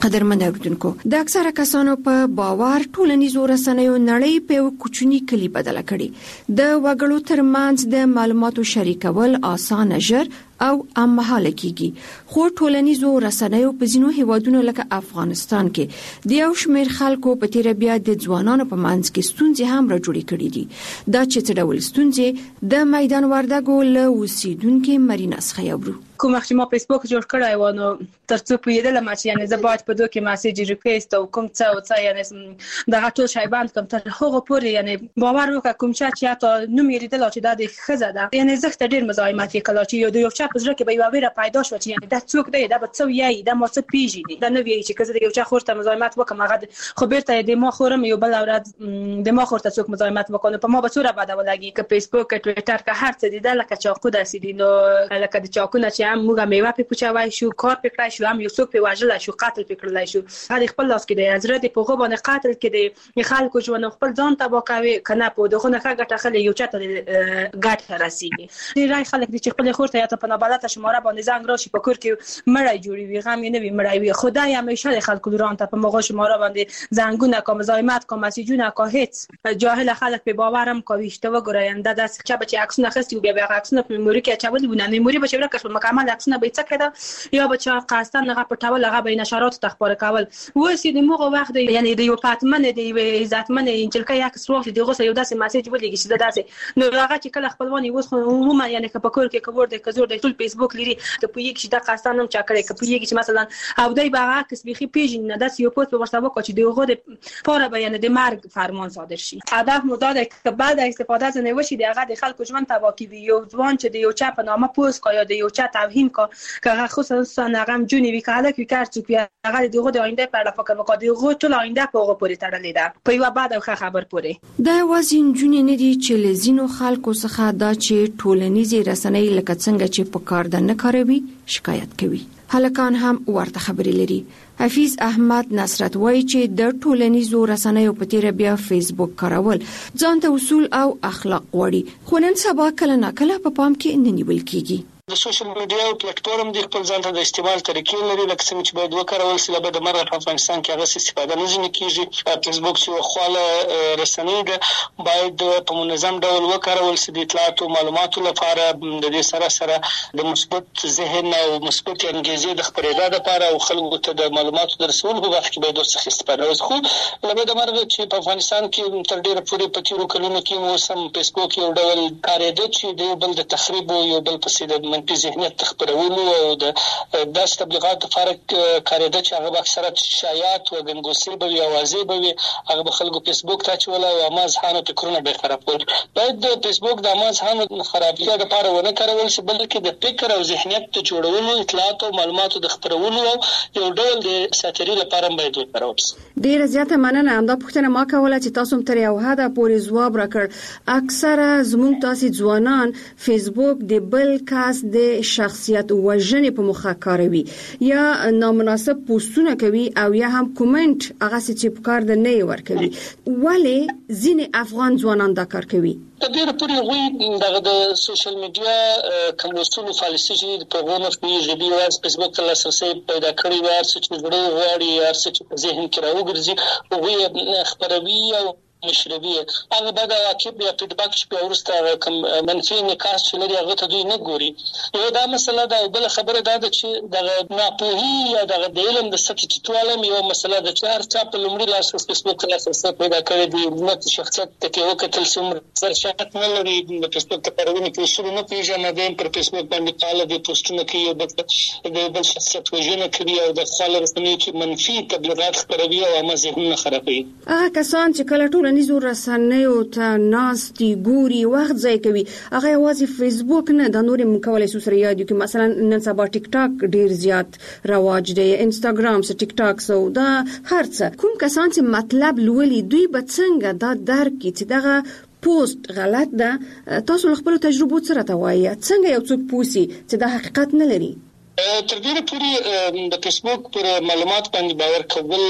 قدرمن اوریدونکو د اکثره کسانو په باور ټولنیزو رسنیو نړۍ په کوچنی کلی بدل کړي د وګړو ترمنځ د معلوماتو شریکول آسان ژر او امهاله کیږي خو ټولنیزو رسنیو په ځینو هیوادونو لکه افغانستان کې د یو شمېر خلکو په تیر بیا د ځوانانو په منځ کې ستونزې هم راجوړې کړې دي دا چې څه ډول ستونزې د میدان وردګو له اوسیدونکو مرینا څخه یورو کوم وخت ما فیسبوک جوړ کړای و نو ترڅو پوهیدل ما چې یعنی زه باید په دوه کې میسج ریکوست او کوم څه یعنی دا ټول شی باندې کوم تر هغه پورې یعنی باور وکړه کوم چې تا نو میریدل چې دا د خزه ده یعنی زخت ډیر مزاحمت کړه چې یو چا په ځکه به یو ویره پیدا شو چې یعنی دا څوک دی دا به څو یی دا مو څه پیژني دا نو وی چې کزه یو چا خورته مزاحمت وکم هغه خو بیرته د ما خورم یو بل اوراد د ما خورته څوک مزاحمت وکړي په ما به څوره بده ولګي ک فیسبوک ک ټوئیټر ک هر څه دی دا لکه چاقو داسې دي نو لکه د چاقو نه چې هم موږ میوه پوچوای شو کار پکړای شو هم یو څوک په واجل شو قتل پکړلای شو هر خپل لاس کې د حضرت په غو باندې قتل کې د خلکو ژوند خپل ځان تبا کوي کنه په دغه نه ګټه خلې یو چاته ګټه راسي دی راي خلک چې خپل خورته یا په نابلته شماره باندې زنګ راشي په کور کې مړای جوړي وي غم نه وي مړای وي خدای همیشه خلکو دوران ته په مغه شماره باندې زنګونه کوم مزاحمت کوم مسیجونه کو هیڅ جاهل خلک په باورم کوي اشتباه ګراینده د څه چې عکسونه خستی بیا بیا عکسونه په میموري کې چول ونه میموري به چې ورکه مکمل عکسونه به څه یا بچا قاستان هغه پټول هغه به نشرات تخبار کول وسی د موغه وخت یعنی د یو پاتمن د عزتمن انجلکه یک سروخ دغه یو داسې میسج ولګي چې داسې نو هغه چې کله خپلوانی وس عموما یعنی که په کور کې کور د کزور د ټول فیسبوک لري ته په یک چې د قاستان هم چا کړی که په یک چې مثلا او دای باغ کس بيخي پیژن نه داس یو پوسټ ورسره وکړي چې دغه د پاره بیان د مرګ فرمان صادر شي هدف مو دا ده که بعد استفاده از نوشي دغه د خلکو ژوند تبا کوي یو ځوان چې د یو چا په نامه پوسټ کوي د یو چا توهین کوي که خصوصا نغم جونی وی کاله کی کارت کی هغه دغه د آینده په اړه فکر وکړي دغه ټول آینده په هغه پورې تړلې ده په یو بعد خبر پورې د وازین جونی نه دي چې لزینو خلکو څخه دا چې ټولنیزې رسنۍ لکه څنګه چې په کار د نه کاروي شکایت کوي هلکان هم ورته خبرې لري حفیظ احمد نصرت وایي چې د ټولنیزو رسنیو په تیر بیا فیسبوک کارول ځان ته اصول او اخلاق وړي خو نن سبا کله ناکله په پام کې نه نیول کیږي د سوشل میډیا او پلیټفارم د خپل ځان ته د استعمال طریقې لري لکه څنګه چې باید وکارول شي لکه د مرغ په افغانستان کې هغه استفاده نه کیږي فیسبوک چې خواله رسنۍ ده باید په منظم ډول وکارول شي د اطلاعات او معلوماتو لپاره د دې سره سره د مثبت ذهن او مثبت انګیزې د خبرېدا لپاره او خلکو ته د معلوماتو د رسولو په وخت کې باید ورڅخه استفاده وشي خو لکه د مرغ چې په افغانستان کې تر ډیره پورې په تیرو کلونو کې موسم فیسبوک یو ډول کارېده چې د بل د تخریب او یو بل په منفي ذهنیت خبرولو او د داس تبلیغات فرق کارېده چې هغه اکثره شایعات او غنګوسي به اوازې به هغه خلکو فیسبوک ته چول او مازحانه فکرونه به خرابول باید د فیسبوک د مازحانه خرابتیا لپاره ونه کارول شي بلکې د فکر او ذهنیت ته جوړولو اطلاعات او معلوماتو د خبرولو یو ډول د ساتري لپاره باید وکارول شي ډیره زیاته مننه همدا پوښتنه ما کوله چې تاسو تر یو حد پورې ځواب راکړ اکثره زموږ تاسو ځوانان فیسبوک د بل کس د شخصیت وژنې په مخه کاروي یا نامناسب پوسټونه کوي او یا هم کومنټ هغه چې په کار د نه ور کوي ولی ځینې افغان ځوانان دا کار کوي د ډېر پورې غوي د سوشل میډیا کوم اصول پالیسي چې په غوونه کې ژبي او فیسبوک ته لاسرسي پیدا کړی و هر څه چې جوړو غواړي هر څه چې په ذهن کې راوګرځي او خبروي او مشربي هغه بعد عقب یا فیډباک چې په ورسته کوم منفي نکاس چې لري هغه ته دوی نه ګوري یو دا مسله ده او بل خبره ده چې د ناپوهي یا د علم د سطح ټیټوالم یو مسله ده چې هر څه په لومړي لاس فیسبوک لاسرسي پیدا کړی دی نو شخصیت ته وکتل څومره سرشات نه لري د فیسبوک ته پرونه کې شروع نه پیژنه د پر فیسبوک باندې قاله د پوسټونه کې د بل شخصیت وژنه کوي او د خلک رسمي چې منفي تبلیغات خپروي او هم ذهنونه خرابوي هغه کسان چې کله ټولنیزو رسنیو ته ناستي ګوري وخت ځای کوي هغه یوازې فیسبوک نه د نورې مکولې سوسره یاد کې مثلا نن سبا ټیک ټاک ډیر زیات رواج دی انستګرام سره ټیک ټاک سو دا هر څه کوم کسان چې مطلب لولي دوی به څنګه دا درک چې دغه پوسټ غلط ده تاسو خپل تجربه سره توایي څنګه یو څوک پوسی چې دا حقیقت نه لري تر دې پورې د فیسبوک پر معلومات باندې باور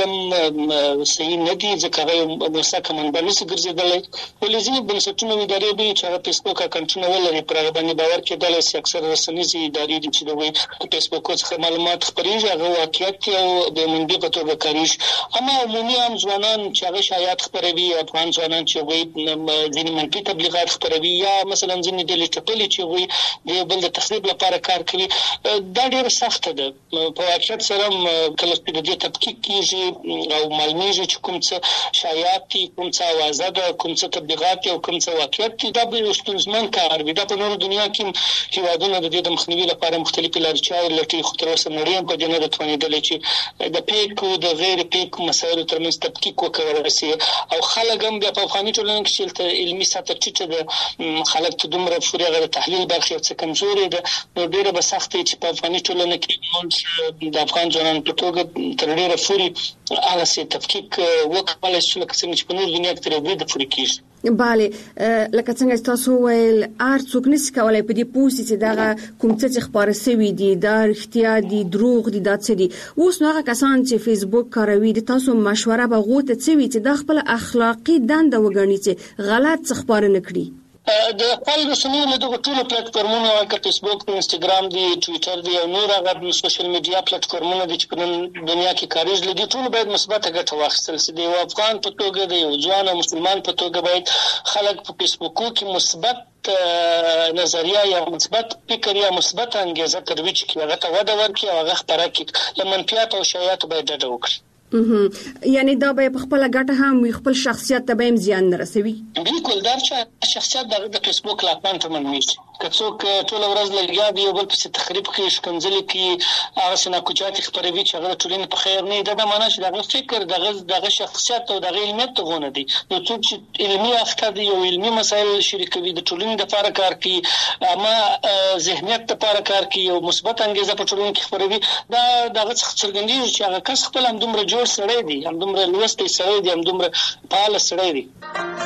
کول صحیح نه دي ځکه هغه مسکه منبع نشي ګرځېدلی ولې ځینې بنسټونه ادارې دي چې هغه فیسبوک اکاونټونه ولري پر هغه باندې باور کېدلی شي اکثر رسنیزې ادارې دي چې د فیسبوک څخه معلومات خپرېږي هغه واقعیت او د منبع په توګه کاریږي اما عمومي عام ځوانان چې هغه شایعات خپروي افغان ځوانان چې هغوی ځینې منفي تبلیغات خپروي یا مثلا ځینې ډلې ټپلې چې هغوی د بل د تخریب لپاره کار کوي دا ډېره سخته ده په واقعیت سره کله چې د دې تحقیق کېږي او معلومیږي چې کوم څه شایعات دي کوم څه اوازه ده کوم څه تبلیغات دي او کوم څه واقعیت دي دا به یو ستونزمن کار وي دا په نورو دنیا کې هیوادونه د دې د مخنیوي لپاره مختلفې لارې چارې لټوي خو تر اوسه نړۍ هم په دې نه ده توانېدلې چې د پیک او د غیر پیک مسایلو ترمنځ تحقیق وکړي او خلک هم په افغاني ټولنه کې چې علمي سطح ټیټه ده خلک ته دومره پورې غیر تحلیل برخه څه کمزوري ده نو ډېره به سخت چې په افغاني ټولنه کې موږ د افغان ځوانانو په توګه تر ډېره پورې هغه څه تحقیق وکړای شو لکه څنګه چې په نور دنیا کې تر دې پورې کېږي bale لکه څنګه تاسو ویل ارڅوک نس کولای په دې پوسټ چې دا کوم څه خبره سوي دي دا اړتیا دي دروغ دي دا څه دي اوس نو هغه کسان چې فیسبوک کاروي د تاسو مشوره به غوته څوي چې د خپل اخلاقی دنده وګڼي چې غلط څه خبره نکړي د خپل رسنیو له دغه ټولو پلیټ فارمونو لکه فیسبوک انستګرام دی ټوئیټر دی او نور هغه سوشل میډیا پلیټ فارمونه دي چې په دنیا کې کاریږي لدی ټول باید مثبت ګټه واخیستل شي د افغان په توګه د یو ځوان مسلمان په توګه باید خلک په فیسبوک کې مثبت نظریه یا مثبت فکر یا مثبت انګیزه ترویج کړي هغه ته وده ورکړي او هغه خبره کړي لمنفیات او شایعات باید ډډه وکړي یعنی دا به خپل ګټه هم خپل شخصیت ته به زیان نه رسوي بالکل دا چې شخصیت د فیسبوک لاپان ته منوي که څوک ټول ورځ لګیا دی او بل په تخریب کې شکنځل کې هغه سناکوچات خبروي چې هغه ټولنې په خیر نه دا معنی چې دغه فکر دغه شخصیت او دغه علمیت ته غونه دي نو څوک چې علمي اخته دي او علمي مسایل شریکوي د ټولنې لپاره کار کوي اما ذهنیت لپاره کار کوي او مثبت انګیزه په ټولنه کې خبروي دا دغه څرګندېږي چې هغه کس خپل هم دومره جوړ سړی دی هم دومره لوستی سړی دی هم دومره فعال سړی دی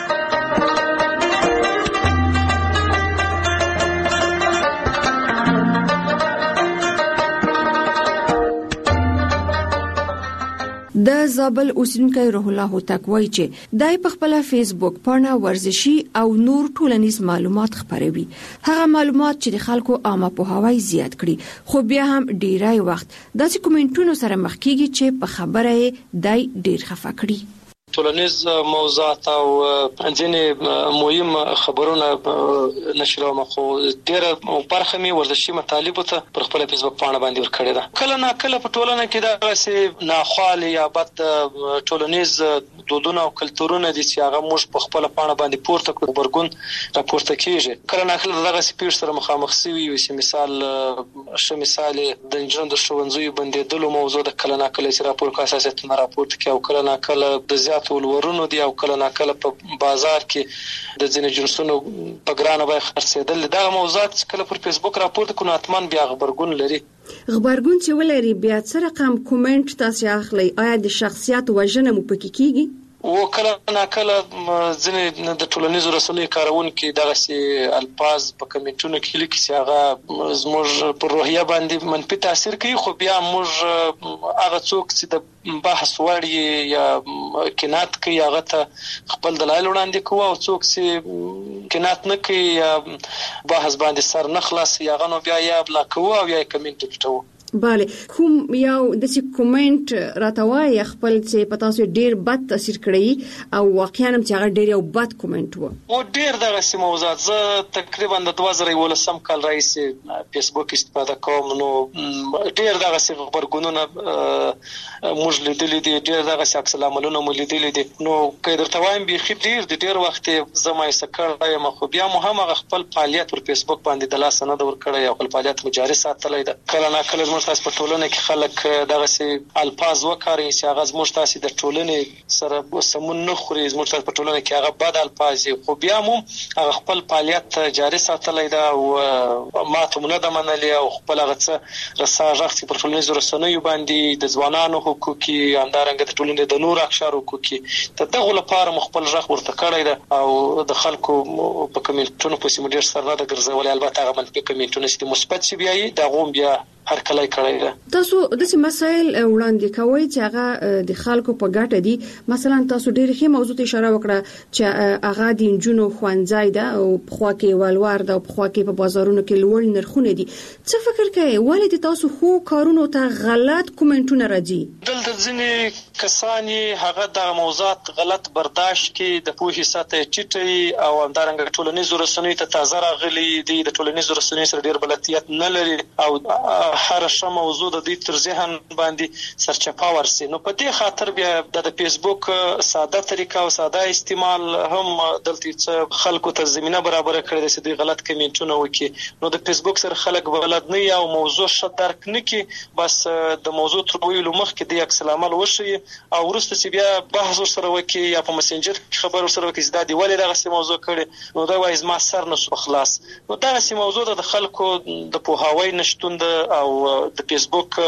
د زابل اوسیدونکو روح الله هوتک وایي چې دای په خپل فیسبوک پاڼه ورزشي او نور ټولنیز معلومات خپروي هغه معلومات چې د خلکو عامه پوهاوی زیات کړي خو بیا هم ډیرای وخت داسې کومنټونو سره مخ کیږي چې په خبره دای ډیر خفه کړي ټولنیز موضوعات او ځینې مهم خبرونه نشروم خو ډېر برخه می ورزشي مطالب ته پر خپل فیسبوک پاڼه باندې ورکړی ده کله نه کله په ټولنه کې دا سه ناخوالي یا بد ټولنیز دودونه او کلتورونه دي چې هغه موږ په خپل پاڼه باندې پورته کوو برګون راپورته کیږي کله نه کله دغه سپیډ سره مخامخ سوي وي مثال د انجن د شونځوي باندې دلو موضوع د کله نه کله چې راپور کا اساسات نه راپورته کوي او کله نه کله د ولورونو دی او کله نه کله په بازار کې د ځینې جنسونو په ګرانه به خرڅېدل دا موضوعات کله پر فیسبوک راپورته کوي اتمن بیا خبرګون لري خبرګون چې ولري بیا څه رقم کومنټ تاسو اخلي آیا د شخصیت وژنه مو پکې کیږي و کله نه کله ځینې د ټولنیزو رسنیو کارونکو دغه سي الفاظ په کمنټونو کې لیکي چې هغه زموږ پر روحیه باندې منفي تاثیر کوي خو بیا موږ هغه څوک چې د بحث وړي یا کینات کوي هغه ته خپل دلایل وړاندې کوي او څوک چې کینات نه کوي یا بحث باندې سر نه خلاصي هغه نو بیا یا بلا کوي او یا کمنټ ټټو bale کوم یو د سی کومنټ راتوای خپل چې پتا سو ډیر بد تاثیر کړی او واقعا هم چې هغه ډیر یو بد کومنټ و ډیر دغه سي موضوعات زه تقریبا د 2018 کال رئیس فیسبوک استفاده کوم نو ډیر دغه سي خبرګونونه موږ لیدلې دي ډیر دغه سي عکس العملونه موږ لیدلې دي نو کله تروایم به ډیر وخت زما یې سکړای مخ بیا مهمه خپل فعالیت پر فیسبوک باندې د لاس نه دور کړی او خپل فعالیت جاري ساتلای ده کله نه کله تاسو په ټولنه کې خلک دغه سي الفاظ وکړي چې هغه زموږ تاسو د ټولنې سره سمون نه خوري زموږ تاسو په ټولنه کې هغه بد الفاظ خو بیا مو هغه خپل فعالیت جاري ساتلای دا او ماته منظم منلي او خپل هغه څه رساژ پر ټولنیزو رسنیو باندې د ځوانانو حقوقي همدارنګه د ټولنې د نور اقشار حقوقي ته دغه لپاره مخبل ژغ ورته کړی دا او د خلکو په کمنټونو په سیمه ډیر سره د ګرځولې البته هغه منفي کمنټونه چې مثبت سی بیا دا غوم بیا هرکلی کړی دی. تاسو د څه مسایل وړاندې کوي چې هغه د خلکو په ګټه دي؟ مثلا تاسو ډېر ښه موضوع ته اشاره وکړه چې هغه د انجونو خوانځای ده او په خوا کې ولور ده او په خوا کې په بازارونو کې لوړ نرخونه دي. څه فکر کوي ولې تاسو خو کارونو ته غلط کومنټونه راځي؟ دلته ځینې کسان هغه د موضوعات غلط برداشت کې د پوهې سطح چټي او همدارنګه ټولنیزو رسنیو ته تازه راغلي دي، د ټولنیزو رسنیو سره ډېر بلدیت نه لري او هر ښه موضوع د دې تر ذهن باندې سرچپه ورسي. نو په دې خاطر بیا د فیسبوک ساده طریقه او ساده استعمال هم دلته څه خلکو ته زمينه برابر کړی دی چې دوی غلط کمنټونه وکړي. نو د فیسبوک سره خلک بلد نه یا موضوع ښه درک نه کوي، بس د موضوع تر ویلو مخکې د عکس العمل وشي او وروسته چې بیا بحث سره وکړي یا په مسنجر خبر سره وکړي چې دا دی ولې دغه موضوع کړي، نو دا وایي ما سر نه سو خلاص. نو دا موضوع د خلکو د پوهاوی نشټون او د فیسبوک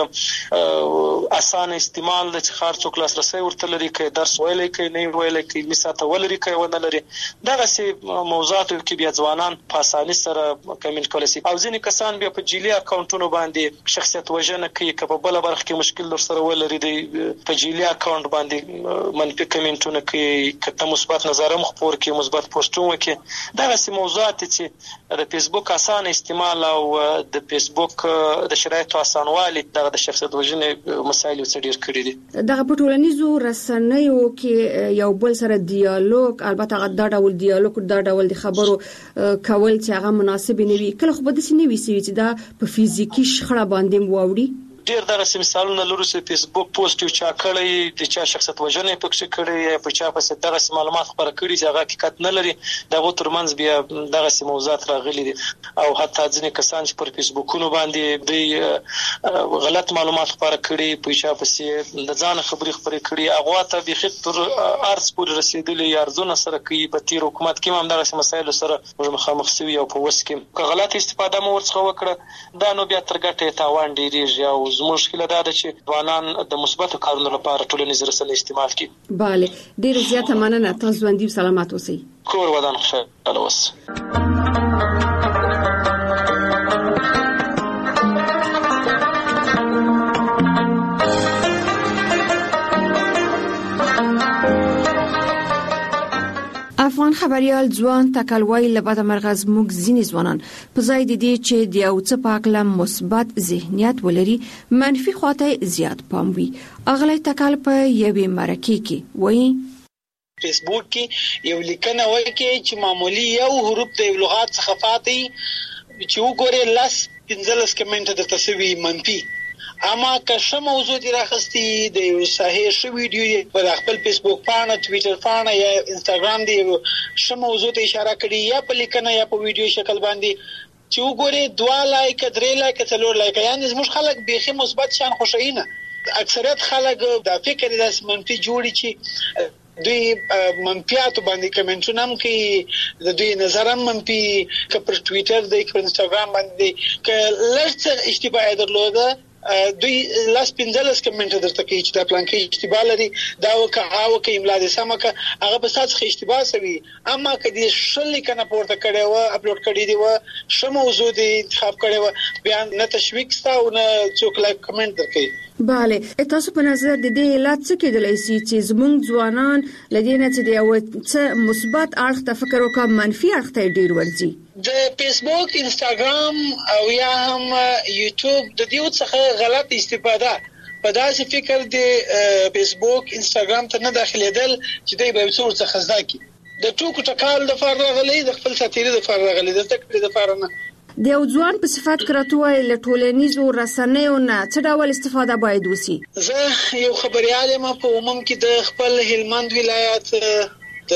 اسانه استعمال د خار څوک لاسرسي ورته لري، کې درس ویلې کې نه ویلې کې مثاته ولري کې ونه لري. دغه موضوعات کې بیا ځوانان په اساني سره کمنټ کولای شي او ځینې کسان بیا په جیلی اکاونټونو باندې شخصیت وژنه کوي، که په بل برخه کې مشکل در سره ولري دی په جیلی اکاونټ باندې منفي کمنټونه کوي، کته مثبت نظر هم خپور کوي، مثبت پوسټونه کوي. دغه موضوعات چې د فیسبوک اسانه استعمال او د فیسبوک د شرایطو اسانوالي دغه د شخصیت وژنې مسایل څخه کړی دي. دغه په ټولنیزو رسنیو کې یو بل سره ډیالوګ، البته دا ډول ډیالوګ دا ډول د خبرو کول چې هغه مناسب نه وي، کله خو به د سینې وي چې دا په فزیکی شخړه باندې ووري. ډیر دغه مثالونه لرو چې فیسبوک پوسټ یو چا کړی د چا شخصیت وژنې پکې کړی یا په چا په دغه معلومات خبره کړي چې هغه حقیقت نه لري، دغه ترمنځ بیا دغه موضوعات راغلي دي او حتی ځینې کسان چې پر فیسبوکونو باندې د غلط معلومات خبره کړي، په چا په د ځان خبري خبرې کړي، هغه ته به خطر ارز پور رسیدلی ارزونه سره کوي. په تیر حکومت کې هم دغه مسایل سره مخامخ شوی او په وس کې که غلط استفاده مو ورڅخه وکړه دا نو بیا تر ګټه تاوان ډیریږي او مشکل دا ده چې ځوانان د مثبت کارونو لپاره ټولنیز رسنۍ استعمال کړي. bale ډیر زیاته مننه، تاسو باندې سلامات اوسئ. کور ودان خوشاله اوسئ. افغان خبريال ځوان تکلوي لبد مرغز موږ ځینې ځوانان په ځای د دې چې د یو څه پاکله مثبت ذهنیت ولري منفي خواته زیات پام وي. اغلی تکل په یوې مرکې کې وایي فیسبوک کې یو لیکنه وایي چې معمولی یو حروف د لغات څخه فاتي چې وګوره لاس 15 کمنټ د تسوي منفي، اما که څه موضوع دی راخستی د یو صحیح شو ویډیو په خپل فیسبوک پاڼه، ټوئیټر پاڼه یا انستګرام دی څه موضوع ته اشاره کړي یا په لیکنه یا په ویډیو شکل باندې چې وګوره 2 لایک 3 لایک 4 لایک، یعنی زموږ خلک بیخي مثبت شان خوشاینه. اکثریت خلک د فکر د منفي جوړي چې دوی منفیات باندې کمنټونه هم کوي، د دوی نظر هم منفي، که پر ټوئیټر دی که پر انستګرام باندې که لږ اشتباه درلوده دوی لاس 15 کمنټ درته کوي چې دا پلان کې اشتباه لري، دا وکه املا دې سمه که هغه به تاسو اشتباه سوي. اما کدي شل کنه پورته کړي و اپلوډ کړي دی و شمو موضوع دې انتخاب کړي و بیا نه تشویق ستا او نه څوک لایک کمنټ درکړي. bale تاسو په نظر د دې علت څه کېدلای شي چې زموږ ځوانان لدینه چې د یو څه مثبت اړخ ته فکر وکړي منفي اړخ ته ډیر ورځي؟ د فیسبوک، انستګرام او یا هم یوټیوب د دې څخه غلط استفاده په داسې فکر د فیسبوک انستګرام ته نه داخليدل چې دوی به څور څه خزدا کی د ټوکو ټکال د فرغ غلي د خپل ساتيري د فرغ غلي د تکړه د فرنه د یو ځوان په صفات کراتوي له ټولنیزو رسنیو نه څه ډول استفاده باید وسی؟ زه یو خبريال ما په عموم کې د خپل هلمند ولایت د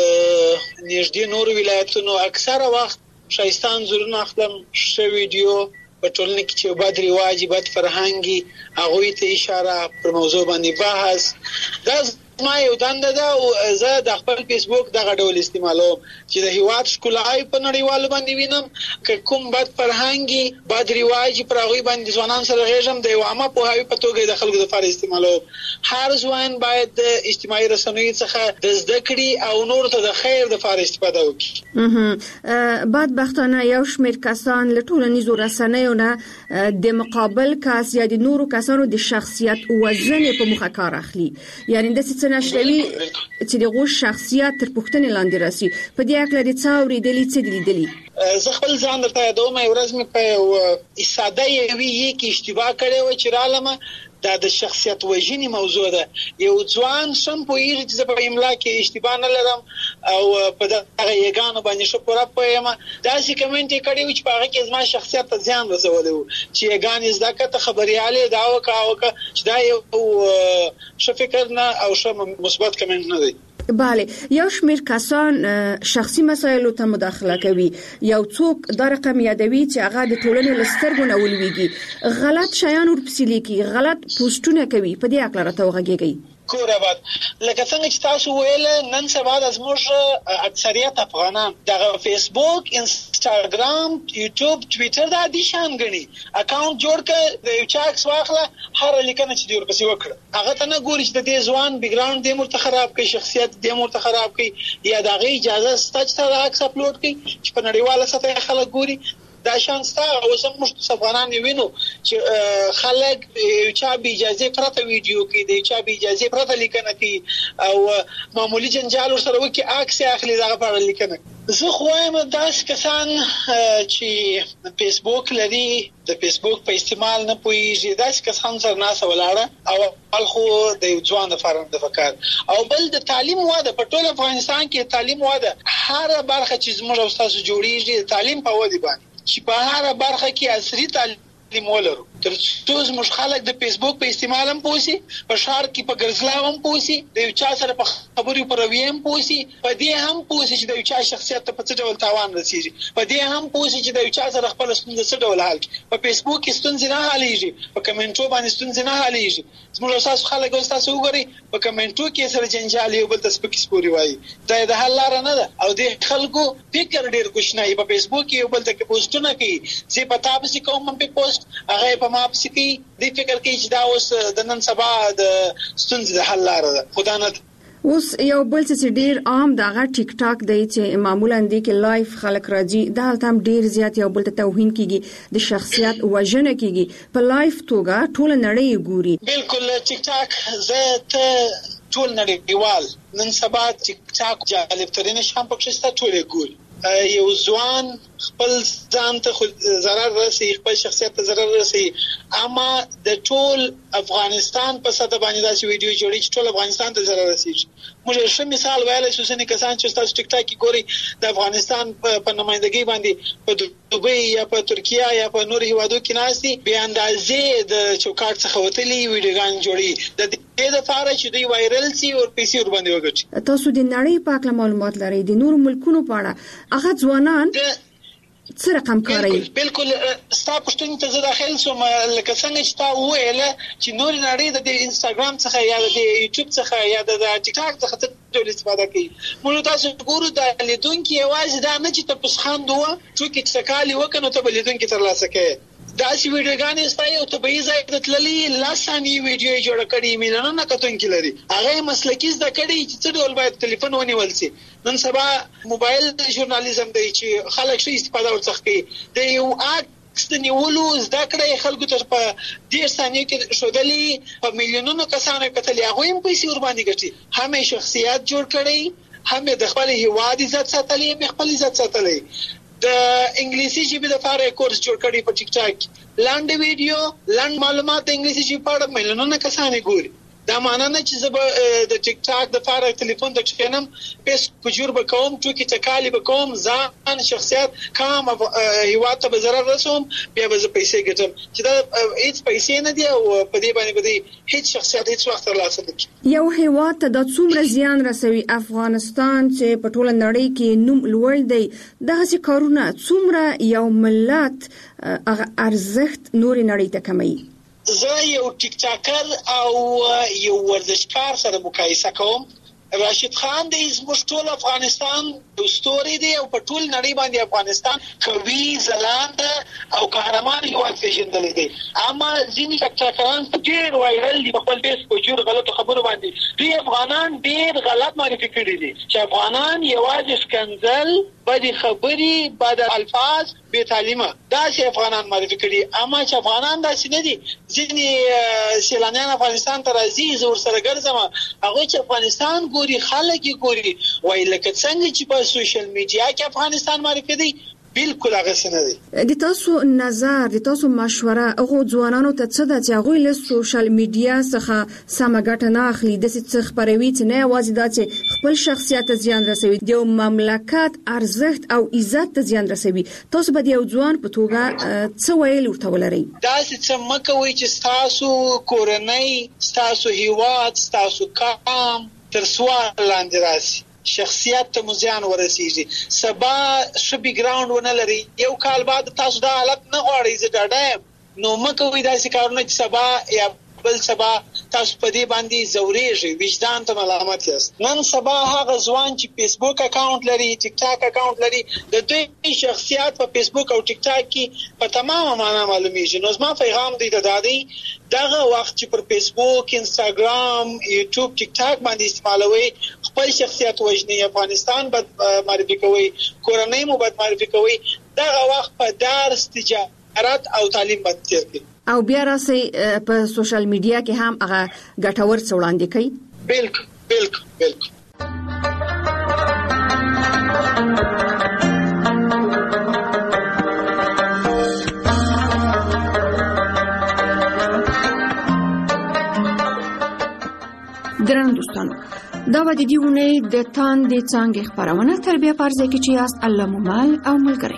نږدې نور ولایتونو اکثره وخت شایستان زورونه اخلم ش ویډیو په ټولنه کې چې بد رواج بد فرهنګي هغه ته اشاره پر موضوع باندې بحث دا ما یو دنده ده او زه د خپل فیسبوک دغه ډول استعمالوم چې د هیواد ښکلای په نړیوالو باندې وینم که کوم بد فرهنګي بد رواج پر هغه باندې ځوانان سره غږم د یو عامه پوهاوی په توګه د خلکو لپاره استعمالوم. هر ځوان باید د اجتماعي رسنیو څخه د زده کړې او نور ته د خیر لپاره استفاده وکړي. بدبختانه یو شمېر کسان له ټولنیزو رسنیو نه د مقابل کس یا د نورو کسانو د شخصیت وزن په مخه کار اخلي. یعنی د څه نشوي چې دغه شخصیت تر پوښتنې لاندې راسي. په دې اړه د څاوري د لیدلې زه خپل ځان درته یادوم ورځ مې په ساده یوې کې اشتباه کړې و چې رالمه دا د شخصیت وژنې موضوع ده. یو ځوان سم پوهیږي چې زه په املا کې اشتباه نه لرم او په دغه یګانو باندې شو پوره پوهیم. داسې کمنټ یې کړی و چې په هغه کې زما شخصیت ته زیان رسولی و چې یګانې زده کړه ته خبریالې دا وکړه چې دا یو ښه فکر نه او ښه مثبت کمنټ نه دی. بله، یو شمیر کسان شخصي مسایلو ته مداخله کوي. یو څوک دا رقم یادوي چې هغه د ټولنې لسترګو نه ولويږي، غلط شیان ورپسې لیکي، غلط پوسټونه کوي. په دې اړه راته وغږیږي. کورابات لکه څنګه چې تاسو ویل نن سبا د زموږ اکثریت افغانان د فیسبوک، انستاګرام، یوټیوب، ټویټر دا دي شان غني اکاونټ جوړ کړ، د یو چا عکس واخله، هر لیکنه چې دی ورپسې وکړه. هغه ته نه ګوري چې د دې ځوان بیک ګراوند دې مرته خراب کړي، شخصیت دې مرته خراب کړي، یا د غي اجازه ستاسو ته عکس اپلوډ کړي چې په نړیواله سطح خلک ګوري. دا شان ستا او زموږ افغانان وینو چې خلک چا به اجازه پرته ویډیو کې دی، چا به اجازه پرته لیکنه کوي او معمولی جنجال ورسره وکي عکس اخلي دغه په اړه لیکنه. زه خو وایم داس کسان چې فیسبوک لري د فیسبوک په استعمال نه پوهیږي، داس کسان سره ناسه ولاړه او خو د ځوان لپاره د فکر او بل د تعلیم واده په ټول افغانستان کې تعلیم واده هر برخه چې زموږ او تاسو جوړیږي تعلیم په ودی باندې چې په هر برخه کې عصري تعلیم ولرو. تر څو زموږ خلک د فیسبوک په استعمال هم پوسی، په شهر کې په ګرځلاو هم پوسی، د یو چا سره په خبرو پر رویه هم پوسی، په دې هم پوسی چې د یو چا شخصیت ته په څه ډول تاوان رسیږي، په دې هم پوسی چې د یو چا سره خپل ستونزې څه ډول حل کړي. په فیسبوک کې ستونزې نه حلېږي، په کمنټو باندې ستونزې نه حلېږي. زموږ تاسو خلک او تاسو وګورئ په کمنټو کې سره جنجال یو بل ته سپکې سپوري وایي، دا د حل لار نه ده. او د خلکو فکر ډیر کوښنه په فیسبوک کې یو بل ته پوسټونه کوي، چې په تاسو کوم په پوسټ هغه په ما پسې کوي، د فکر کوي چې دا اوس د نن سبا د ستونزې د حل لار ده. خدا نه اوس یو بل څه ډیر عام دغه ټیک ټاک دی چې معمولا د کې لایف خلک راځي، دا هم ډیر زیات یو بل ته توهین کیږي، د شخصیت وژنه کیږي، په لایف توګه ټول نړۍ ګوري. بالکل ټیک ټاک زه ته ټول نړیوال نن سبا ټیک ټاک جالب ترين شام پکې ستا ټول ګوري. یو ځوان خپل ځان ته ضرر رسي، خپل شخصیت ته ضرر رسي، اما د ټول افغانستان په سطح باندې داسې ویډیو جوړي چې ټول افغانستان ته ضرر رسي. موږ ښه مثال ویل شو چې کسان چې تاسو ټیک ټاک ګوري د افغانستان په نمائندګۍ باندې په دوبۍ یا په ترکیه یا په نور هیوادو کې ناسي به اندازې د چوکاټ څخه وتلي ویډیوګان جوړي د دې لپاره چې دوی وایرل شي او پیسې ور باندې وګټي. تاسو د نړۍ په اړه معلومات لرئ، د نور ملکونو په اړه هغه ځوانان څه رقم کوي؟ بالکل ستا پښتون ته زه داخل شوم لکه څنګه چې تا ویل چې نور نړۍ د انستاګرام څخه یا د یوټیوب څخه یا د ټیک ټاک څخه ډول استفاده کوي. موږ تاسو ګورو د لیدونکو یوازې دا نه چې تاسو خاندوه چې څکالي وکنو ته لیدونکو تر لاسه کوي. داسې ویډیوګانې ستای او طبيعي ځای ته تللي لاساني ویډیو جوړ کړي میلیونونه کتونکي لري، هغه مسلکي زده کړي چې څه ډول باید ټلیفون ونیول شي. نن سبا موبایل ژورنالیزم دی چې خلک شي استفاده ورڅخه کوي، د یو عکس د نیولو زده کړې خلکو ته په 10 ثانیو کې شودلې په میلیونونو کسانو کتلې، هغه هم پیسې ور باندې ګټي. هم شخصیت جوړ کړي، هم د خپل هیواد عزت ساتلې، هم خپل عزت ساتلې. د انګلیسي ژبې لپاره کورس جوړ کړی په ټیک ټاک، لاندې ویډیو لاند معلومات د انګلیسي ژبې په اړه میلیونونه کسان ګوري. دا معنی نه چې زه د ټیک ټاک د لپاره ټلیفون د چینم پیس کوجور بکوم چې چکالي بکوم ځان شخصیت کام هیواد ته ضرر رسوم بیا به پیسې ګټم چې دا هیڅ پیسې نه دی او په دې باندې به هیڅ شخصیت هیڅ وخت ترلاسه نه کوي. یو هیواد ته د څومره زیان رسوي افغانستان چې په ټوله نړۍ کې نوم لوړ دی، دغه کارونه څومره یو ملت ارزښت نور نړۍ ته کموي؟ زه یو ټیک ټاکر او یو ورزشکار سره مقایسه کوم. راشد خان د زموږ ټول افغانستان دستوري دی او په ټول نړۍ باندې افغانستان قوي ځلاند او قهرمان هیواد پیژندل دي. اما ځینې ټکټاکران ډېر وایرل دي په خپل فیسبوک جوړ غلطو خبرو باندې. دوی افغانان ډېر غلط معرفي کړي دي چې افغانان یوازې ښکنځل، بدې خبرې، بد الفاظ، بې تعلیمه داسې افغانان معرفي کړي. اما چې افغانان داسې نه دي. ځینې سیلانیان افغانستان ته راځي، زه ورسره ګرځم، هغوی چې افغانستان ګوري، خلک یې ګوري، وایي لکه څنګه چې په سوشل میډیا کې افغانستان معرفي دی، بالکل هغه څه نه دی. د تاسو نظر، د تاسو مشوره هغه ځوانانو ته څه ده چې هغه له سوشل میډیا څخه سمه ګټه نه اخلي، د څه خبروي چې نه یوازې دا چې خپل شخصیت ته زیان رسوي، د مملکت ارزښت او عزت ته زیان رسوي. تاسو به د یو ځوان په توګه څه ویل ورته ولرئ؟ دا څه مکوي چې تاسو کورنۍ، تاسو هیواد، تاسو قام تر سوال لاندې راشي، شخصیت ته مزیان ورسیږي، سبا ښه بیک ګراوند ونه لري، یو کال بعد تاسو دا حالت نه غواړئ، زه ډاډه یم. نو مه کوئ داسې کارونه چې سبا یا بل سبا تاسو په دې باندې زورېږئ، وجدان ته ملامت یاست. نن سبا هغه ځوان چې فیسبوک اکاونټ لري، ټیک ټاک اکاونټ لري، د دوی شخصیت په فیسبوک او ټیک ټاک کې په تمامه معنا معلومیږي. نو زما پیغام دی دادی دغه وخت چې پر فیسبوک، انستاګرام، یوټیوب، ټیک ټاک باندې استعمالوي، خپل شخصیت وژني، افغانستان بد معرفي کوي، کورنۍ مو بد معرفي کوي، دغه وخت په درس، تجارت او تعلیم باندې تیر کړي. او بیا راسي په سوشل میډیا کې هم هغه ګټور څه وړاندې کوي. بالکل بالکل بالکل. درنو دوستانو، دا و د دې اونۍ د تاندې څانګې خپرونه تربیه پرځای کې چې یاست الله مومل او ملګری.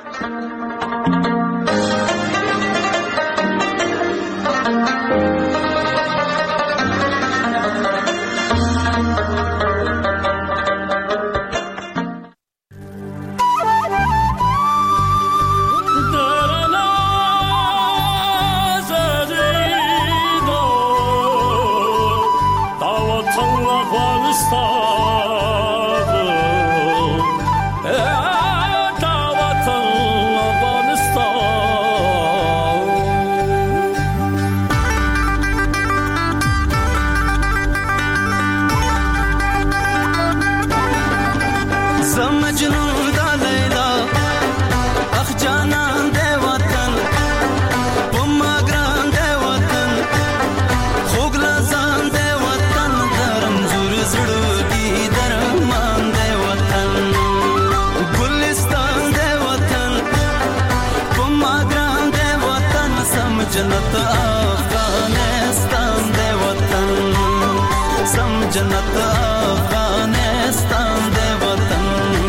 جنت افغانستان دی وطن، سم جنت افغانستان دی وطن.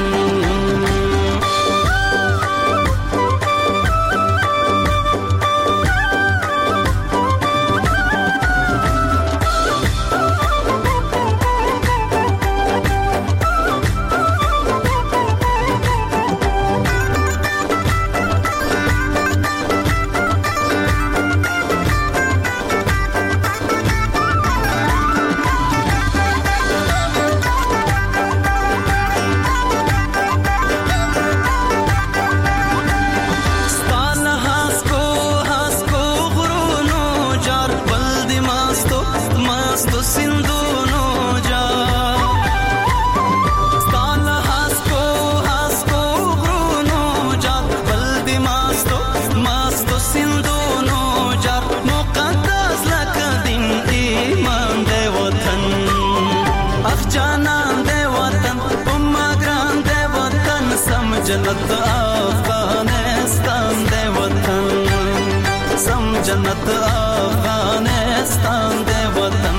جنت افغانستان دی وطن، سم جنت افغانستان دی وطن.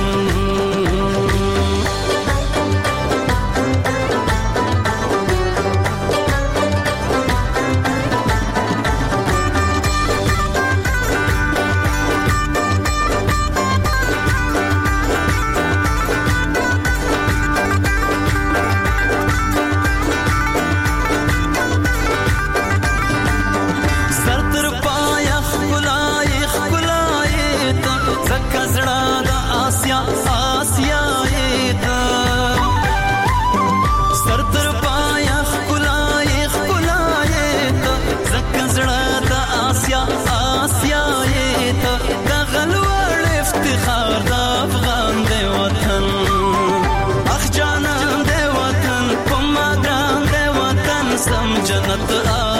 د